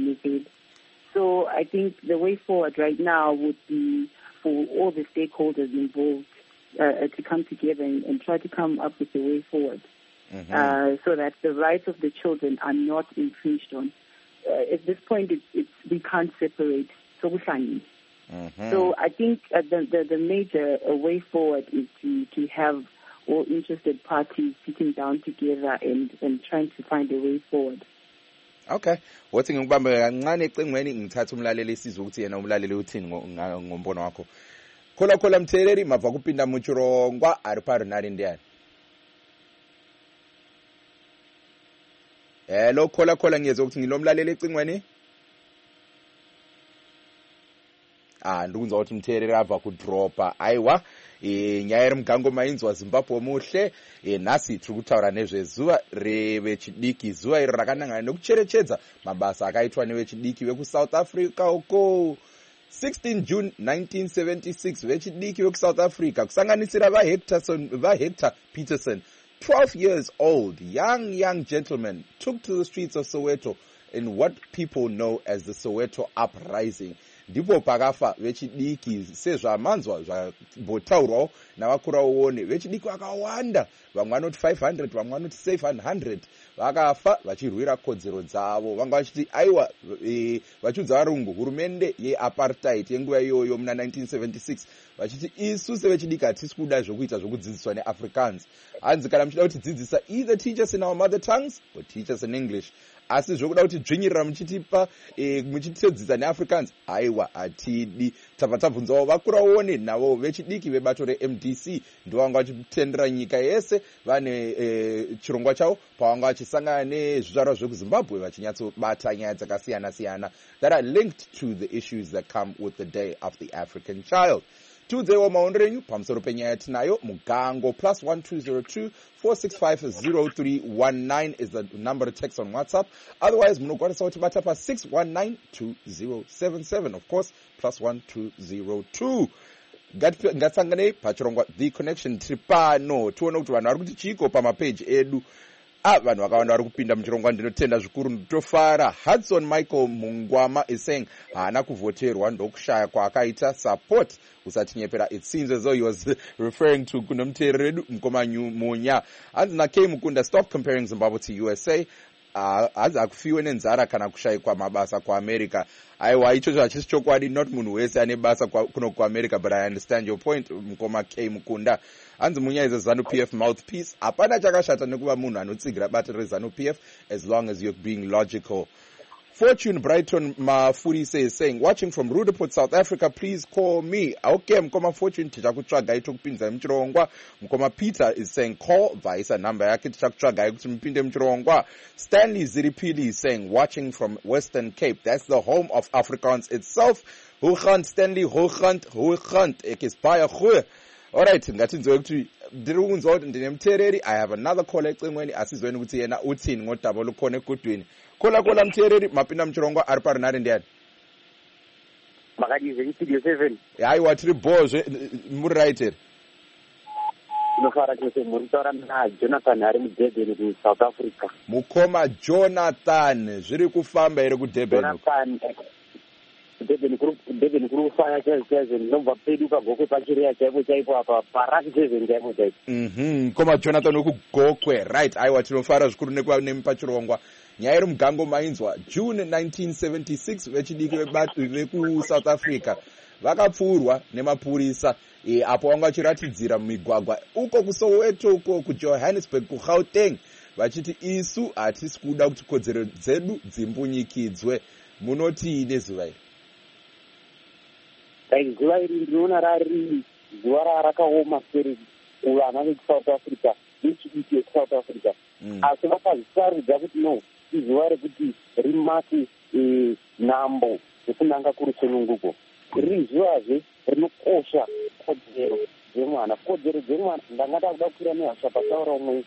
I think the way forward right now would be for all the stakeholders involved to come together and try to come up with a way forward, so that the rights of the children are not infringed on. At this point, we can't separate. So I think the major way forward is to have all interested parties sitting down together and trying to find a way forward. Okay. Wathi ngikubambe kancane ecingweni ngithatha umlaleli sizwe ukuthi yena umlaleli uthini ngombono wakho. Khola mtheleli mava kupinda muchirongwa ari pari nari ndiani. Hello khola ngiyezwa ukuthi ngilomlaleli ecingweni. Ndikunza ukuthi mtheleli ava kudropa. Aiwa. Nyaya yemugango mainzwa Zimbabwe muhle nasi tiri kutaura nezvezuva revechidiki, zuva iro rakanangana nekucherechedza mabasa akaitwa nevechidiki vekuSouth Africa uko 16 June 1976. Vechidiki vekuSouth Africa kusanganisira vaHector Peterson, 12 years old, young gentleman, took to the streets of Soweto in what people know as the Soweto Uprising. Ndipo pakafa vechidiki sezvamanzwa zvambotaurwawo navakura uone, vechidiki vakawanda, vamwe vanoti 500, vamwe vanoti 700 vakafa vachirwira kodzero dzavo. Vanga vachiti aiwa, vachiudza varungu hurumende yeapartheid yenguva iyoyo muna 1976 vachiti isu sevechidiki hatisi kuda zvokuita zvokudzidziswa neAfrikaans. Hanzi kana muchida kutidzidzisa either teach us in our mother tongues or teach us in English. Asi zvokuda kuti dzvinyirira muchitipa muchitodzidza neAfrikaans, aiwa hatidi. Tabvunzawo vakura uone navo vechidiki vebato reMDC ndovanga vachitendera nyika yese vane chirongwa chavo pavanga vachisangana nezvizvarwa zvekuZimbabwe vachinyatsobata nyaya dzakasiyana-siyana that are linked to the issues that come with the Day of the African Child. Tudzewo maonero enyu pamusoro penyaya yatinayo mugango +1202 4650319 is the number to text on WhatsApp. Otherwise munokwanisa kutibata pa619 2077, of course +1202. Ngatsangane pachirongwa The Connection tiri pano tione kuti vanhu vari kuti chiko pamapeji edu. Vanhu vakawanda vari kupinda muchirongwa, ndinotenda zvikuru, nditofara. Hudson Michael Mungwama is saying haana kuvhoterwa ndokushaya kwaakaita support usatinyepera. It seems as though he was referring to kunomuteereri wedu Mukoma Munya. Hanzi naKay Mukunda, stop comparing Zimbabwe to USA. Hazi akufiwe nenzara kana kushayikwa mabasa kuAmerica. Aiwa, icho hachisi chokwadi, not munhu wese ane basa kuno kuAmerica, but I understand your point, Mukoma K Mukunda. Hanzi Munya is a ZANU-PF mouthpiece. Hapana chakashata nekuva munhu anotsigira bata reZANU-PF as long as you're being logical. Fortune Brighton Mafurisa is saying, watching from Rudaport, South Africa, please call me. Okay, Mkoma Fortune, tichakutsvagai tokupinza muchirongwa. Mkoma Peter is saying, call, vaisa number yake tichakutsvagai kuti mupinde muchirongwa. Stanley Ziripili is saying, watching from Western Cape, that's the home of Afrikaans itself. Hoogant Stanley, Hoogant, ekisbaya goeie. Alright, ngatinzwe kuti ndiri kunzwa kuti ndine muteereri. I have another caller ecingweni asizweni kuti yena uthini ngodaba olukhona ekudwini. Khola mteereri mapinda muchirongwa ari pari nari ndiani? Makadize istudio 7. Aiwa tiri bozve muri right here. Ndinofara chose muri taura na Jonathan ari muDurban kuSouth Africa. Mukoma Jonathan, zviri kufamba here kuDurban? Jonathan Durban kuri kufaya chaizvo ndinobva pedu pagokwe pachireya chaipo apa paraki chaipo. Mukoma Jonathan wekugokwe, right. Aiwa tinofara zvikuru nekuva nemi pachirongwa. Nyaya iri mugango mainzwa June 1976 vechidiki vekuSouth Africa vakapfurwa nemapurisa apo vanga vachiratidzira mumigwagwa uko kuSoweto, uko kuJohannesburg, kuGauteng vachiti isu hatisi kuda kuti kodzero dzedu dzimbunyikidzwe. Munoti nezuva iri? Zuva iri ndinoona rari zuva rakaoma seri kuvana vekuSouth Africa vechidiki eSouth Africa asi vakazvisaridza kuti no izuva rekuti rimake nhambo yekunanga kurusununguko. Riri zuvazve rinokosha kodzero dzemwana. Kodzero dzemwana ndangada kuda kukwira nehasha pasaura umwe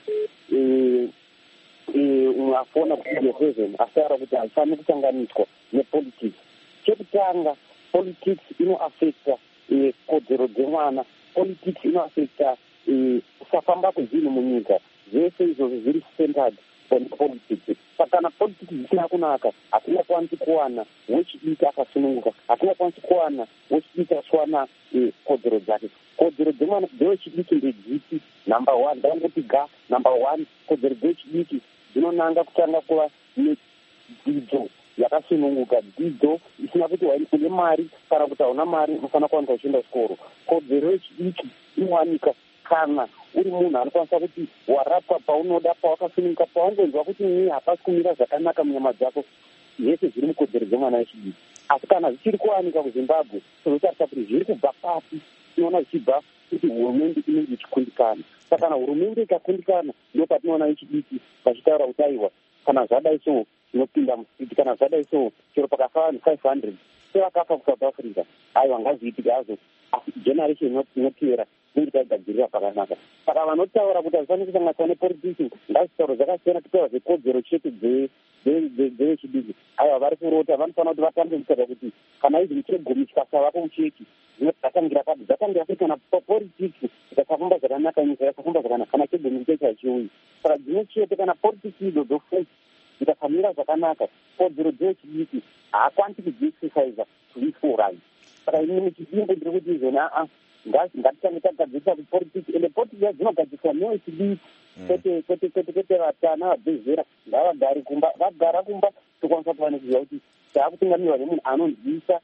afona kuti Jefferson asaura kuti haifaniri kusanganiswa nepolitics. Chekutanga, politics inoafekta kodzero dzemwana. Politics inoafekta kusafamba kwezvinhu munyika. Zvese izvozvo zviri centered on politics. Kana politics dzisina kunaka, hatingakwanisi kuwana wechidiki akasununguka, hatingakwanisi kuwana wechidiki aswana kodzero dzake. Kodzero dzemwana dzewechidiki ndedzipi? Number 1 ndangoti number 1 kodzero dzewechidiki dzinonanga kutanga kuva nedzidzo yakasununguka, dzidzo isina kuti une mari kana kuti hauna mari unofana kuwanika uchienda chikoro. Kodzero yechidiki inowanika kana uri munhu anokwanisa kuti warapwa paunoda, pawakasununguka, pawangonzwa kuti hapasi kumira zvakanaka munyama dzako, zvese zviri mukodzero dzemwana wechidiki. Asi kana zvichiri kuwanika kuZimbabwe, tozotarisa kuti zviri kubva pasi, tinoona zvichibva kuti hurumende inenge ichikundikana. Saka kana hurumende ikakundikana, ndo patinoona wechidiki vachitaura kuti aiwa, kana zvadai so tinopinda musiti, kana zvadai so chero pakafa vanhu 500 sevakafa kuSouth Africa, aiwa ngazviitike hazvo, asi generation inotevera inenge taigadzirira pakanaka. Saka vanotaura kuti hazvifaniri kusanganiswa nepolitiki, ngazvitauro zvakasiyana, kutaura zvekodzero chete dzevechidiki, aiwa vari kurota, vanofanira kuti vatambe kutsvaga kuti kana izvi muchegumi chikasavako mucheki dzatangira kadi, dzatangira kuti kana politiki ikasafamba zvakanaka, nyika ikasafamba zvakanaka, kana chegumi chichechi hachiuyi. Saka dzimwe chete kana politiki idzodzo futi ikasamira zvakanaka, kodzero dzevechidiki haakwanisi kudziexercisa kuifurayi. Saka ini muchidingo ndiri kuti izvona ngatitange tagadzirisa kuti politiki, ende politiki dzinogadziswa nevechidiki, kwete vatana vabvezera ngavagare kumba, vagara kumba tokwanisa kuva nekuziva kuti taakutungamirwa nemunhu anonzwisa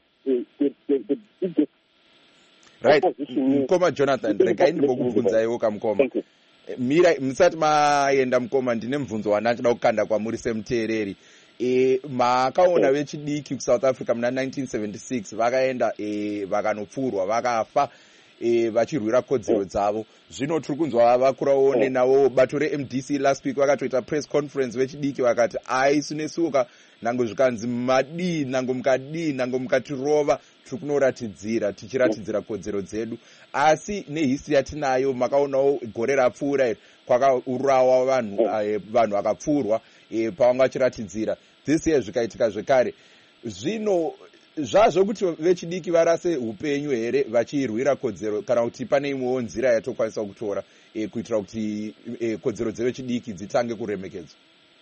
right. Mukoma Jonathan, regai ndimbokubvunzaiwo kamukoma. Mira musati maenda mukoma, ndine mubvunzo wandachida kukanda kwamuri semuteereri. Makaona vechidiki kuSouth Africa muna 1976 vakaenda vakanopfurwa, vakafa vachirwira kodzero dzavo. Zvino tiri kunzwa vakuraone navo bato reMDC last week vakatoita press conference vechidiki vakati aisu nesuka nango zvikanzi madii, nango mukadii, nango mukatirova, tiri kunoratidzira, tichiratidzira kodzero dzedu. Asi nehistory yatinayo, makaonawo gore rapfuura kwakaurawa vanhu vakapfurwa pavanga vachiratidzira. This year zvikaitika zvekare. Zvino zvazvo kuti vechidiki varase upenyu here vachirwira kodzero, kana kuti pane imwewo nzira yatokwanisa kutora kuitira kuti kodzero dzevechidiki dzitange kuremekedzwa?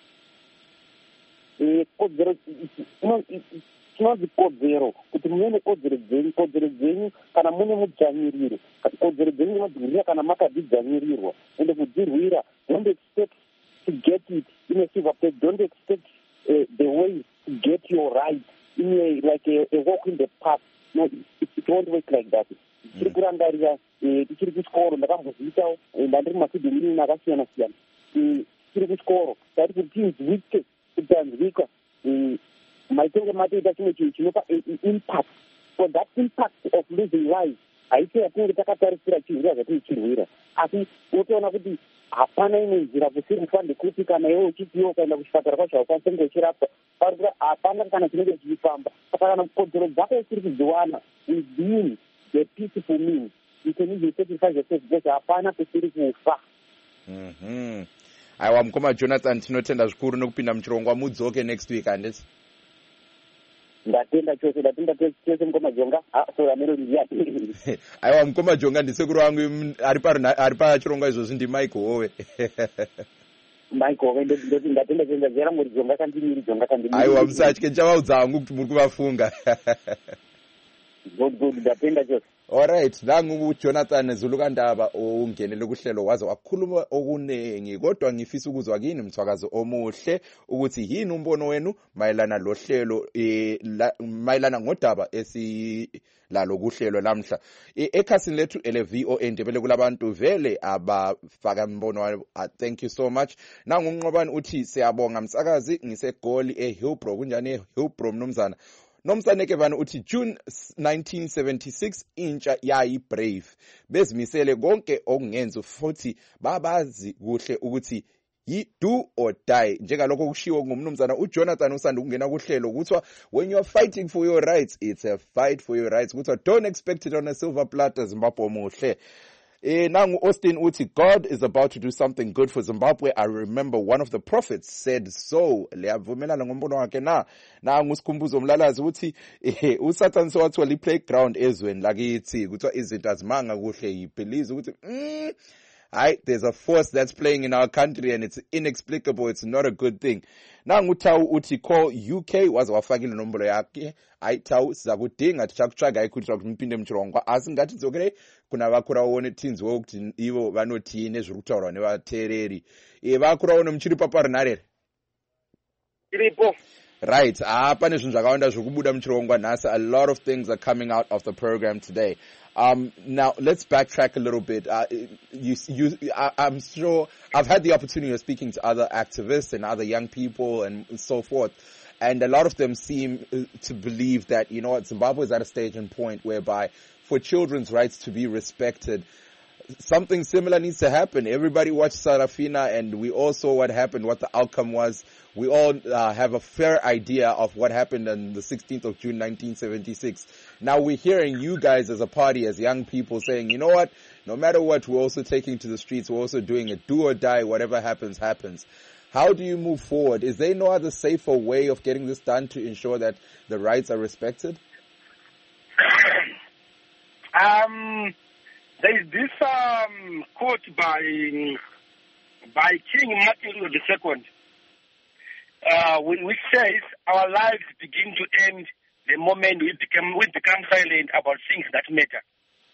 Kodzero tinonzi kodzero kuti mune kodzero dzenyu kana mune mudzvanyiririro, kodzero dzenyu munodzirwira kana makadzidzvanyirirwa, ende kudzirwira, don't expect to get it in a silver plate, don't expect the way to get your right in like a walk in the park. No, it won't work like that. Tichiri kurangarira, tichiri kuchikoro, ndakambozviitawo, ndandiri masidhomini akasiyana siyana. Tichiri kuchikoro, tati kuti tinzwike, kutanzwika, maitenge matoita chimwe chinhu chinopa impact. So that impact of losing life haiti yatinenge takatarisira chirwira zvatinochirwira, asi unotoona kuti hapana imwe nzira kusiri kufanira kuti kana iwe uchitiwo ukaenda kuchipatara kwacho haukwanisi kunge uchirapwa, parikuti hapana kana chinenge chichifamba. Saka kana kodzero dzako usiri kudziwana within the peaceful means, you can even sacrifice yourself because hapana kusiri kufa. Aiwa mukoma Jonathan, tinotenda zvikuru nekupinda muchirongwa. Mudzoke next week handiti? Ndatenda chose mukoma Jonga. Sorry, Melody yati. Aiwa mukoma Jonga, ndisekuru wangu ari pachirongwa izvozvi ndi Michael Howe. Michael Howe ndatenda kuenda zera muri Jonga kandimiri. Aiwa musatye, ndichavaudza hangu kuti muri kuvafunga. Good, ndatenda chose. Alright, nangu Jonathan Zulukandaba ungenele kuhlelo waze wakhuluma okunengi, kodwa ngifisa ukuzwa kini mthwakazi omuhle ukuthi yini umbono wenu mayelana lohlelo mayelana ngodaba esilalo kuhlelo lamhla. Ekhasini lethu ele-VOA Ndebele kulabantu vele abafaka imbono wabo. Thank you so much. Nangu Nqobani uthi siyabonga msakazi, ngisegoli eHillbrow. Kunjani eHillbrow mnumzana? Nomsaneke bani uthi June 1976 intsha yayi brave bezimisele konke okungenza futhi babazi kuhle ukuthi do or die njengalokho kushiwo ngumnumzana uJonathan usanda ukungena kuhlelo kuthiwa when you are fighting for your rights it's a fight for your rights kuthiwa don't expect it on a silver platter Zimbabwe muhle. Nangu Austin uthi God is about to do something good for Zimbabwe. I remember one of the prophets said so. Liyavumelana ngombono wakhe na. Nangu Sikhumbuzo Mlalazi uthi uSatan sewathiwa li playground ezweni lakithi kuthiwa izinto azimanga kuhle yibhelize ukuthi there's a force that's playing in our country and it's inexplicable. It's not a good thing. Nangu Tau uthi call UK waze wafakile nombolo yakhe. Tau sizakudinga tichakutsvaga ikuitira kuti mupinde muchirongwa asi ngati dzokere kuna vakurawo netinzwe kuti ivo vanotii nezviri kutaurwa nevateereri vakurawo muchiri paparinarere iripo right pane zvinhu zvakawanda zviri kubuda muchirongwa nhasi. A lot of things are coming out of the program today. Now let's backtrack a little bit. I'm sure I've had the opportunity of speaking to other activists and other young people and so forth. And a lot of them seem to believe that, you know what, Zimbabwe is at a stage and point whereby for children's rights to be respected, something similar needs to happen. Everybody watched Sarafina and we all saw what happened, what the outcome was. We all have a fair idea of what happened on the 16th of June, 1976. Now we're hearing you guys as a party, as young people saying, you know what, no matter what, we're also taking to the streets, we're also doing it, do or die, whatever happens, happens. How do you move forward? Is there no other safer way of getting this done to ensure that the rights are respected? There is this quote by King Martin Luther II, which says, "Our lives begin to end the moment we become silent about things that matter."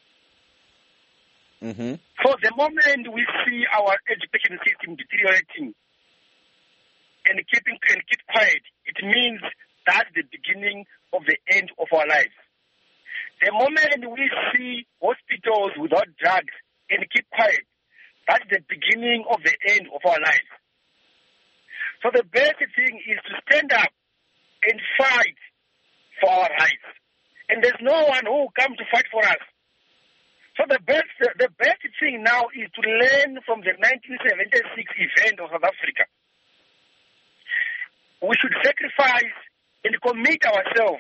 Mm-hmm. So the moment we see our education system deteriorating and keep quiet, it means that's the beginning of the end of our lives. The moment we see hospitals without drugs and keep quiet, that's the beginning of the end of our lives. So the best thing is to stand up and fight for our rights. And there's no one who will come to fight for us. So the best thing now is to learn from the 1976 event of South Africa. We should sacrifice and commit ourselves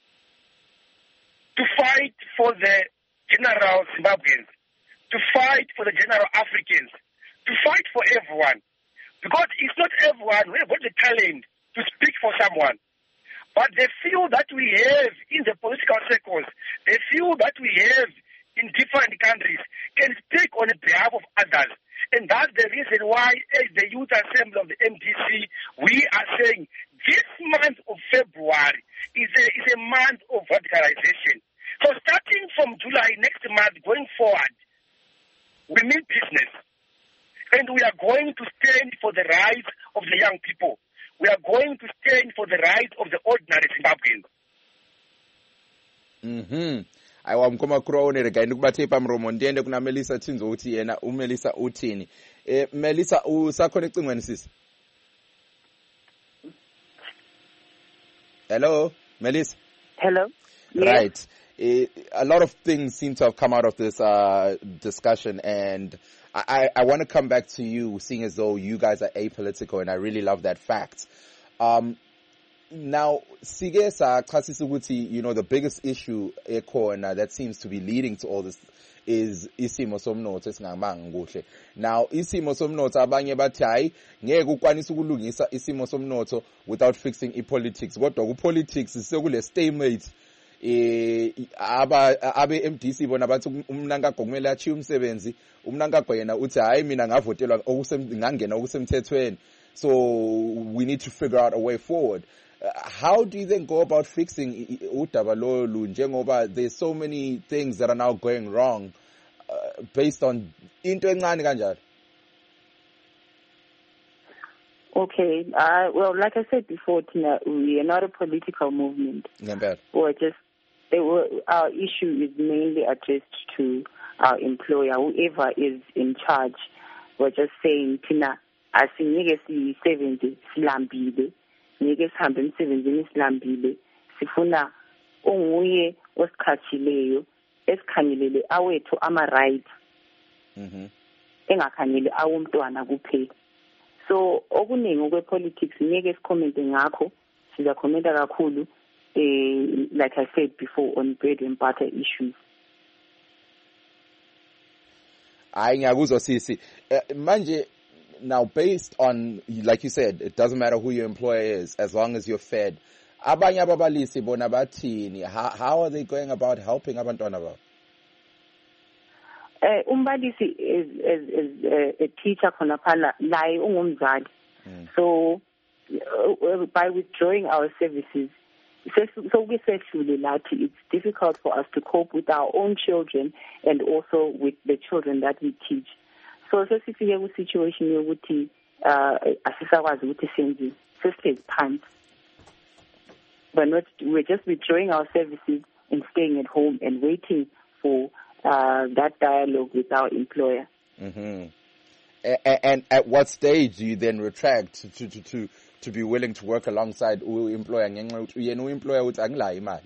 to fight for the general Zimbabweans, to fight for the general Africans, to fight for everyone. Because it's not everyone who has got the talent to speak for someone. But the few that we have in the political circles, the few that we have in different countries can speak on behalf of others. And that's the reason why, as the Youth Assembly of the MDC, we are saying this month of February is a month of radicalization. So starting from July next month going forward, we mean business. And we are going to stand for the rights of the young people. We are going to stand for the rights of the ordinary Zimbabweans. Mm-hmm. Aiwa mkoma kuronere gaini kubate pamromo ndiende kuna Melissa Tinzo uti yena uMelissa utini. Melissa usaconnect ngweni sisi? Hello, Melissa. Hello. Right. A lot of things seem to have come out of this discussion, and I want to come back to you, seeing as though you guys are apolitical, and I really love that fact. Now, Sigesa Kasisuguti, you know, the biggest issue that seems to be leading to all this is isimo somnotho esingamanguhle. Now, isimo somnotho abanye bathi hayi ngeke ukwanisa ukulungisa isimo somnotho without fixing politics. Kodwa ku politics sekule stalemate. Abe MDC bona bathi umnankagwa kumele achiye umsebenzi, umnankagwa yena uthi hayi mina ngavotelwa ngangena okusemthethweni. So we need to figure out a way forward. How do you then go about fixing udaba lolu njengoba there's so many things that are now going wrong based on into encane kanjalo? Okay. Well, like I said before, Tina, we are not a political movement. Our issue is mainly addressed to our employer, whoever is in charge. We're just saying, Tina, asinike sisebenze silambile, ngeke sihambe emsebenzini silambile, sifuna onguye osikhathileyo esikhangelele awethu ama-rights engakhangeli awomntwana kuphela. So okuningi kwe-politics ngeke sikhomente ngakho, sizakhomenta kakhulu like I said before on bread and butter issues. Hayi ngiyakuzwa sisi. Manje now based on, like you said, it doesn't matter who your employer is as long as you're fed. Abanye ababalisi bona bathini? How are they going about helping abantwana babo? Umbalisi is a teacher khona phana laye ungumzali. So by withdrawing our services, it's difficult for us to cope with our own children and also with the children that we teach. So sesifike ku situation yokuthi asisakwazi ukuthi senze sesihlezi phansi. We're just withdrawing our services and staying at home and waiting for that dialogue with our employer. And at what stage do you then retract to be willing to work alongside employer ngenxa ukuthi yena uemployer uthi angilayi imali?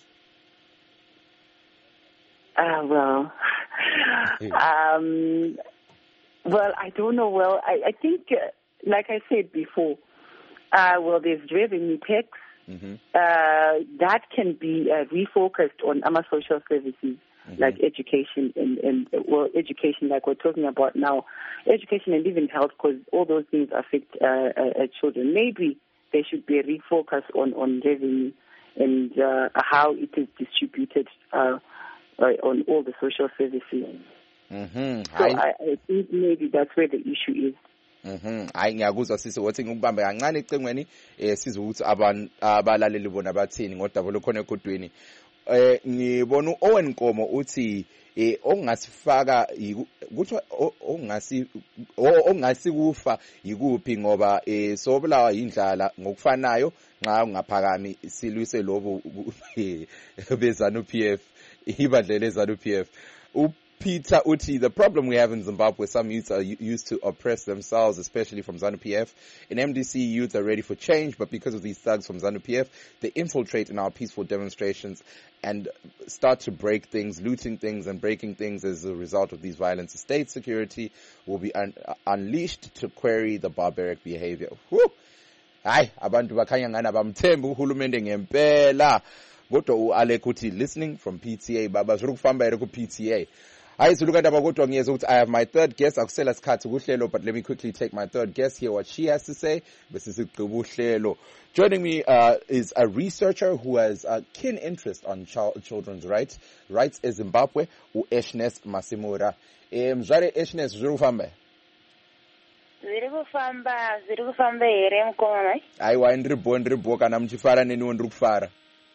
Well, I don't know. Well, I think, like I said before, there's revenue tax that can be refocused on our social services, like education and education, like we're talking about now, education and even health, because all those things affect children. Maybe there should be a refocus on revenue and how it is distributed on all the social services. So I think maybe that's where the issue is. Hayi ngiyakuzwa sisi wathi ngikubambe kancane ecingweni sizwe ukuthi abalaleli bona bathini ngodaba lokhona egodweni. Ngibona uOwen Nkomo uthi ongasifaka ukuthi ongasikufa yikuphi ngoba sobulawa indlala ngokufanayo nxa ungaphakami silwise lobo bezanu PF ibandla lezanu PF. Peter Uti, the problem we have in Zimbabwe, some youths are used to oppress themselves, especially from ZANU-PF. In MDC, youths are ready for change, but because of these thugs from ZANU-PF, they infiltrate in our peaceful demonstrations and start to break things, looting things and breaking things. As a result of these violence, state security will be unleashed to query the barbaric behavior. Hayi, abantu bakhanya ngani abamthembu uhulumende ngempela. Kodwa uAlek uthi listening from PTA, baba zuri kufamba ere ku PTA. Hayi silukanda bakodwa ngiyeza ukuthi I have my third guest akusela sikhathi kuhlelo, but let me quickly take my third guest, hear what she has to say bese sigqiba uhlelo. Joining me is a researcher who has a keen interest on children's rights in Zimbabwe, uEshnes Masimura. Mzware Eshnes zuri kufamba? Ziri kufamba here mkoma mai? Aiwa ndiribo kana mchifara neniwo ndiri kufara.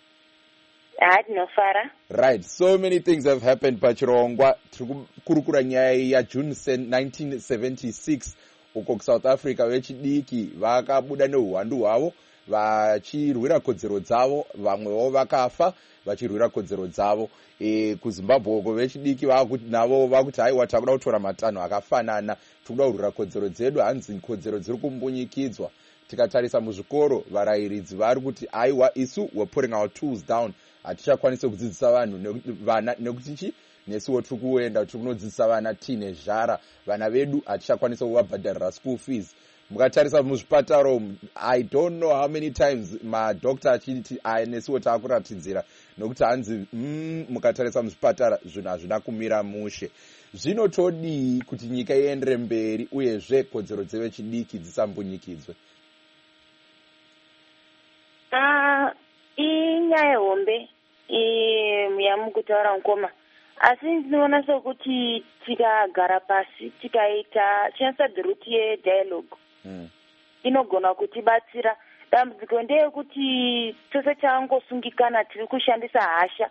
Right, so many things have happened pachirongwa kurukura nyaya ya June 1976 uko South Africa vechidiki vakabuda neuhwandu hwavo vachirwira kodzero dzavo, vamwewo vakafa vachirwira kodzero dzavo. KuZimbabwe uko vechidiki navo vakuti haiwa takuda kutora matanho akafanana, tikuda kurwira kodzero dzedu, hanzi kodzero dziri kumbunyikidzwa. Tikatarisa muzvikoro varayiridzi vari kuti aiwa isu we're putting our tools down, hatichakwanisa kudzidzisa vanhu vana nekuti chi nesuwo tiri kuenda tiri kunodzidzisa vana tine zhara, vana vedu hatichakwanisa kuvabhadharira school fees. Mukatarisa muzvipataro, I don't know how many times madoctor achiti nesuwo taakuratidzira nokuti hanzi mukatarisa muzvipatara zvinhu hazvina kumira mushe. Zvinotodii kuti nyika iendere mberi uyezve kodzero dzevechidiki dzisambunyikidzwe? Inyaya hombe yamukutaura Nkoma, asi ndinoona sokuti tikagara pasi tikaita chance the route yedialogue inogona kutibatsira. Dambudziko ndeyekuti tose tangosungikana tiri kushandisa hasha.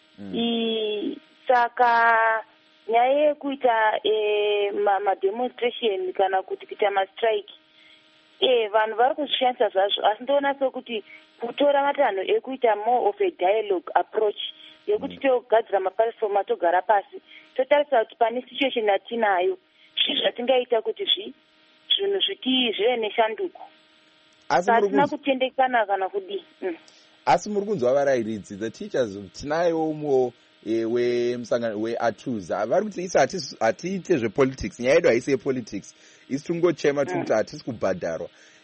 Saka nyaya yekuita mademonstration kana kuti kuita mastrike, vanhu vari kuzvishandisa zvazvo, asi ndoona sokuti kutora matanho ekuita more of a dialogue approach yekuti togadzira maplatform togara pasi totarisa kuti pane situation yatinayo zvatingaita kuti zvinhu zvive neshanduko. Pasina kutendekana kana kudii. asi muri kunzwa varairidzi, the teachers tinayo umwe wemusangano weATUZA vari kuti isi hatiite zvepolitics, nyaya yedu haisi yepolitics, isi tungochema tikuti hatisi kubhadharwa.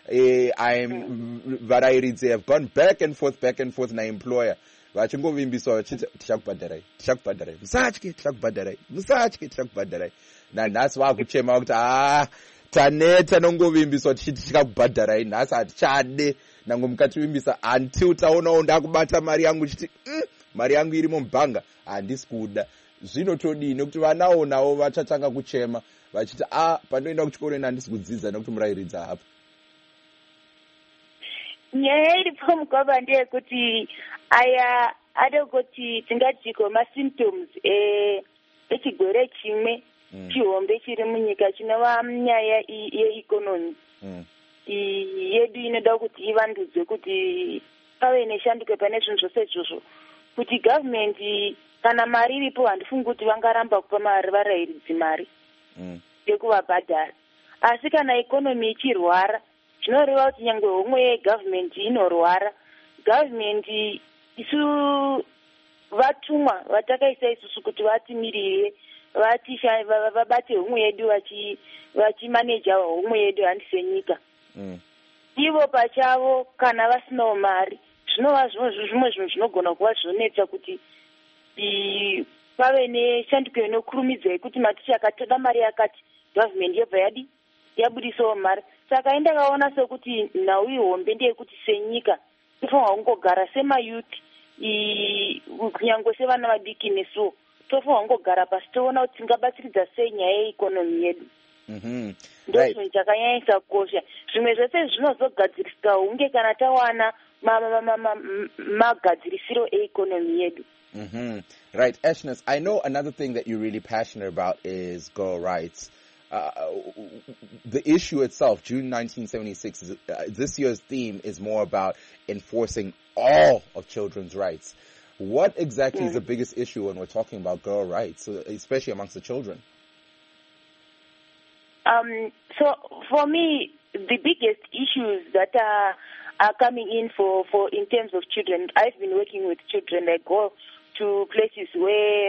Varairidzi have gone back and forth naemployer vachingovimbiswa vachiti tichakubhadharai, musatye, tichakubhadharai. Nanhasi vakuchema kuti taneta nongovimbiswa tichiti tichakubhadharai, nhasi hatichade nango mukativimbisa until taonawo ndakubata mari yangu chiti mari yangu irimo mubhanga handisi kuda. Zvinotodii nekuti vanawo navo vachatanga kuchema vachiti pandoenda kuchikoro ina handisi kudzidza nekuti murairidza hapo. Nyaya iripo mugwapa ndeyekuti aya adogoti tingatiko masymptoms echigwere chimwe chihombe chiri munyika chinova nyaya yeikonomi yedu inoda kuti ivandudzwe kuti pave neshanduke pane zvinhu zvose izvozvo, kuti gavhmendi kana mari iripo handifungi kuti vangaramba kupa mari varairidzi mari yekuvabhadhara, asi kana ikonomi ichirwara zvinoreva kuti nyangwe homwe yegavhmendi inorwara. Gavhmendi isu vatumwa vatakaisa isusu kuti vatimirire vabate homwe yedu vachimaneja homwe yedu handisi senyika. Ivo pachavo kana vasinawo mari zvinova zvimwe zvinhu zvinogona kuva zvonetsa kuti pave neshanduko inokurumidza yekuti maticha akatoda mari yakati gavhmendi yobva yabudisawo mari. Saka indakaona sekuti nhau ihombe ndeyekuti senyika tofanwa kungogara semayuti kunyangwe sevana vadiki nesuwo tofanwa kungogara pasi toona kuti tingabatsiridza sei nyaya yeikonomi yedu. Ndozvinhu chakanyanyisa kukosha. Zvimwe zvese zvinozogadzirisika hunge kana tawana magadzirisiro eikonomi yedu. Right, Ashnas, I know another thing that you're really passionate about is girl rights. The issue itself, June 1976, this year's theme is more about enforcing all of children's rights. What exactly is the biggest issue when we're talking about girl rights, especially amongst the children? So for me, the biggest issues that are coming in for in terms of children, I've been working with children. I go to places where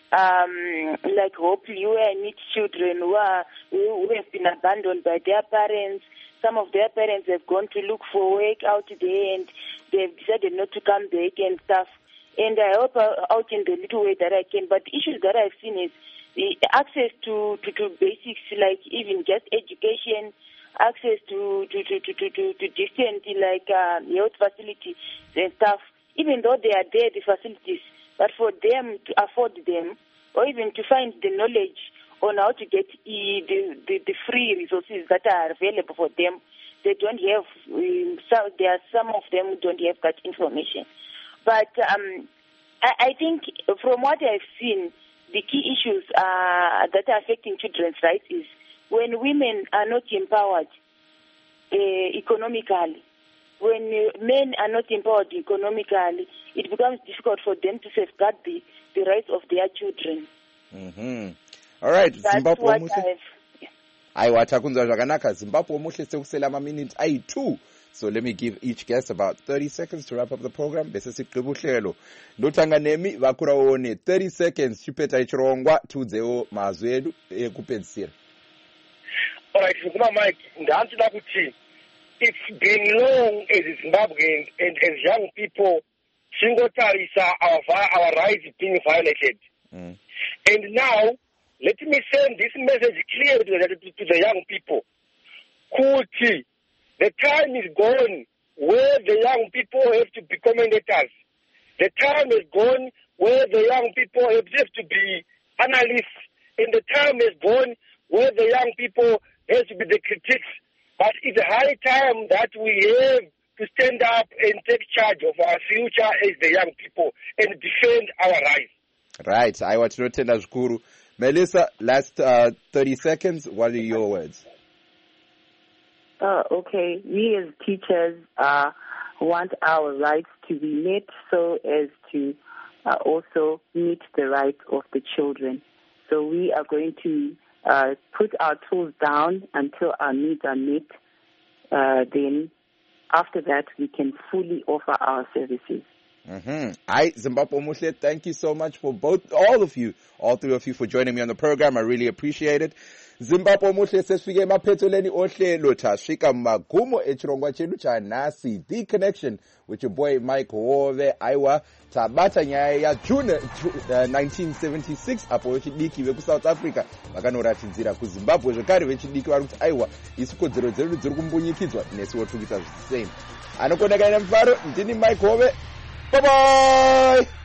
like hopefully where I meet children who have been abandoned by their parents. Some of their parents have gone to look for work out there and they've decided not to come back and stuff. And I help out in the little way that I can. But the issues that I've seen is the access to basics, like even just education, access to distant like health facilities and stuff. Even though they are there, the facilities, but for them to afford them or even to find the knowledge on how to get the free resources that are available for them, they don't have. There are some of them who don't have that information. But I think from what I've seen, the key issues that are affecting children's rights is when women are not empowered economically. When men are not empowered economically, it becomes difficult for them to safeguard the rights of their children. All right, That's Zimbabwe what muhle. Aiwa takunzwa zvakanaka. Zimbabwe muhle sekusela maminutes ayi2. So let me give each guest about 30 seconds to wrap up the program. Bese siqhibuhlelo. Ndotanga nemi vakuraone 30 seconds chipeta ichirongwa tudzewo mazwi edu ekupedzisira. All right, Nguma Mike, ndantida kuti it's been long as Zimbabweans and as young people singotarisa our rights being violated. And now, let me send this message clearly to the young people. Kuti, the time is gone where the young people have to be commentators. The time is gone where the young people have to be analysts. And the time is gone where the young people have to be the critics. But it's high time that we have to stand up and take charge of our future as the young people and defend our rights. Right. I want to tenda zvikuru. Melissa, last 30 seconds. What are your words? Okay. We as teachers want our rights to be met so as to also meet the rights of the children. So we are going to put our tools down until our needs are met. Then after that, we can fully offer our services. Hi, Zimbabwe Muhle, thank you so much for all three of you for joining me on the program. I really appreciate it. Zimbabwe Muhle sesifike emaphethelweni ohlelo thashika magumo echirongwa chedu chanasi The Connection with your boy Mike Hove. Aiwa tabata nyaya ya June 1976 apo vechidiki veku South Africa vakanoratidzira kuZimbabwe zvekare vechidiki vari kuti aiwa isi kodzero dzedu dziri kumbunyikidzwa nesiwo tikuita zvise same. Anokoneka ine mufaro ndini Mike Hove. Bye bye.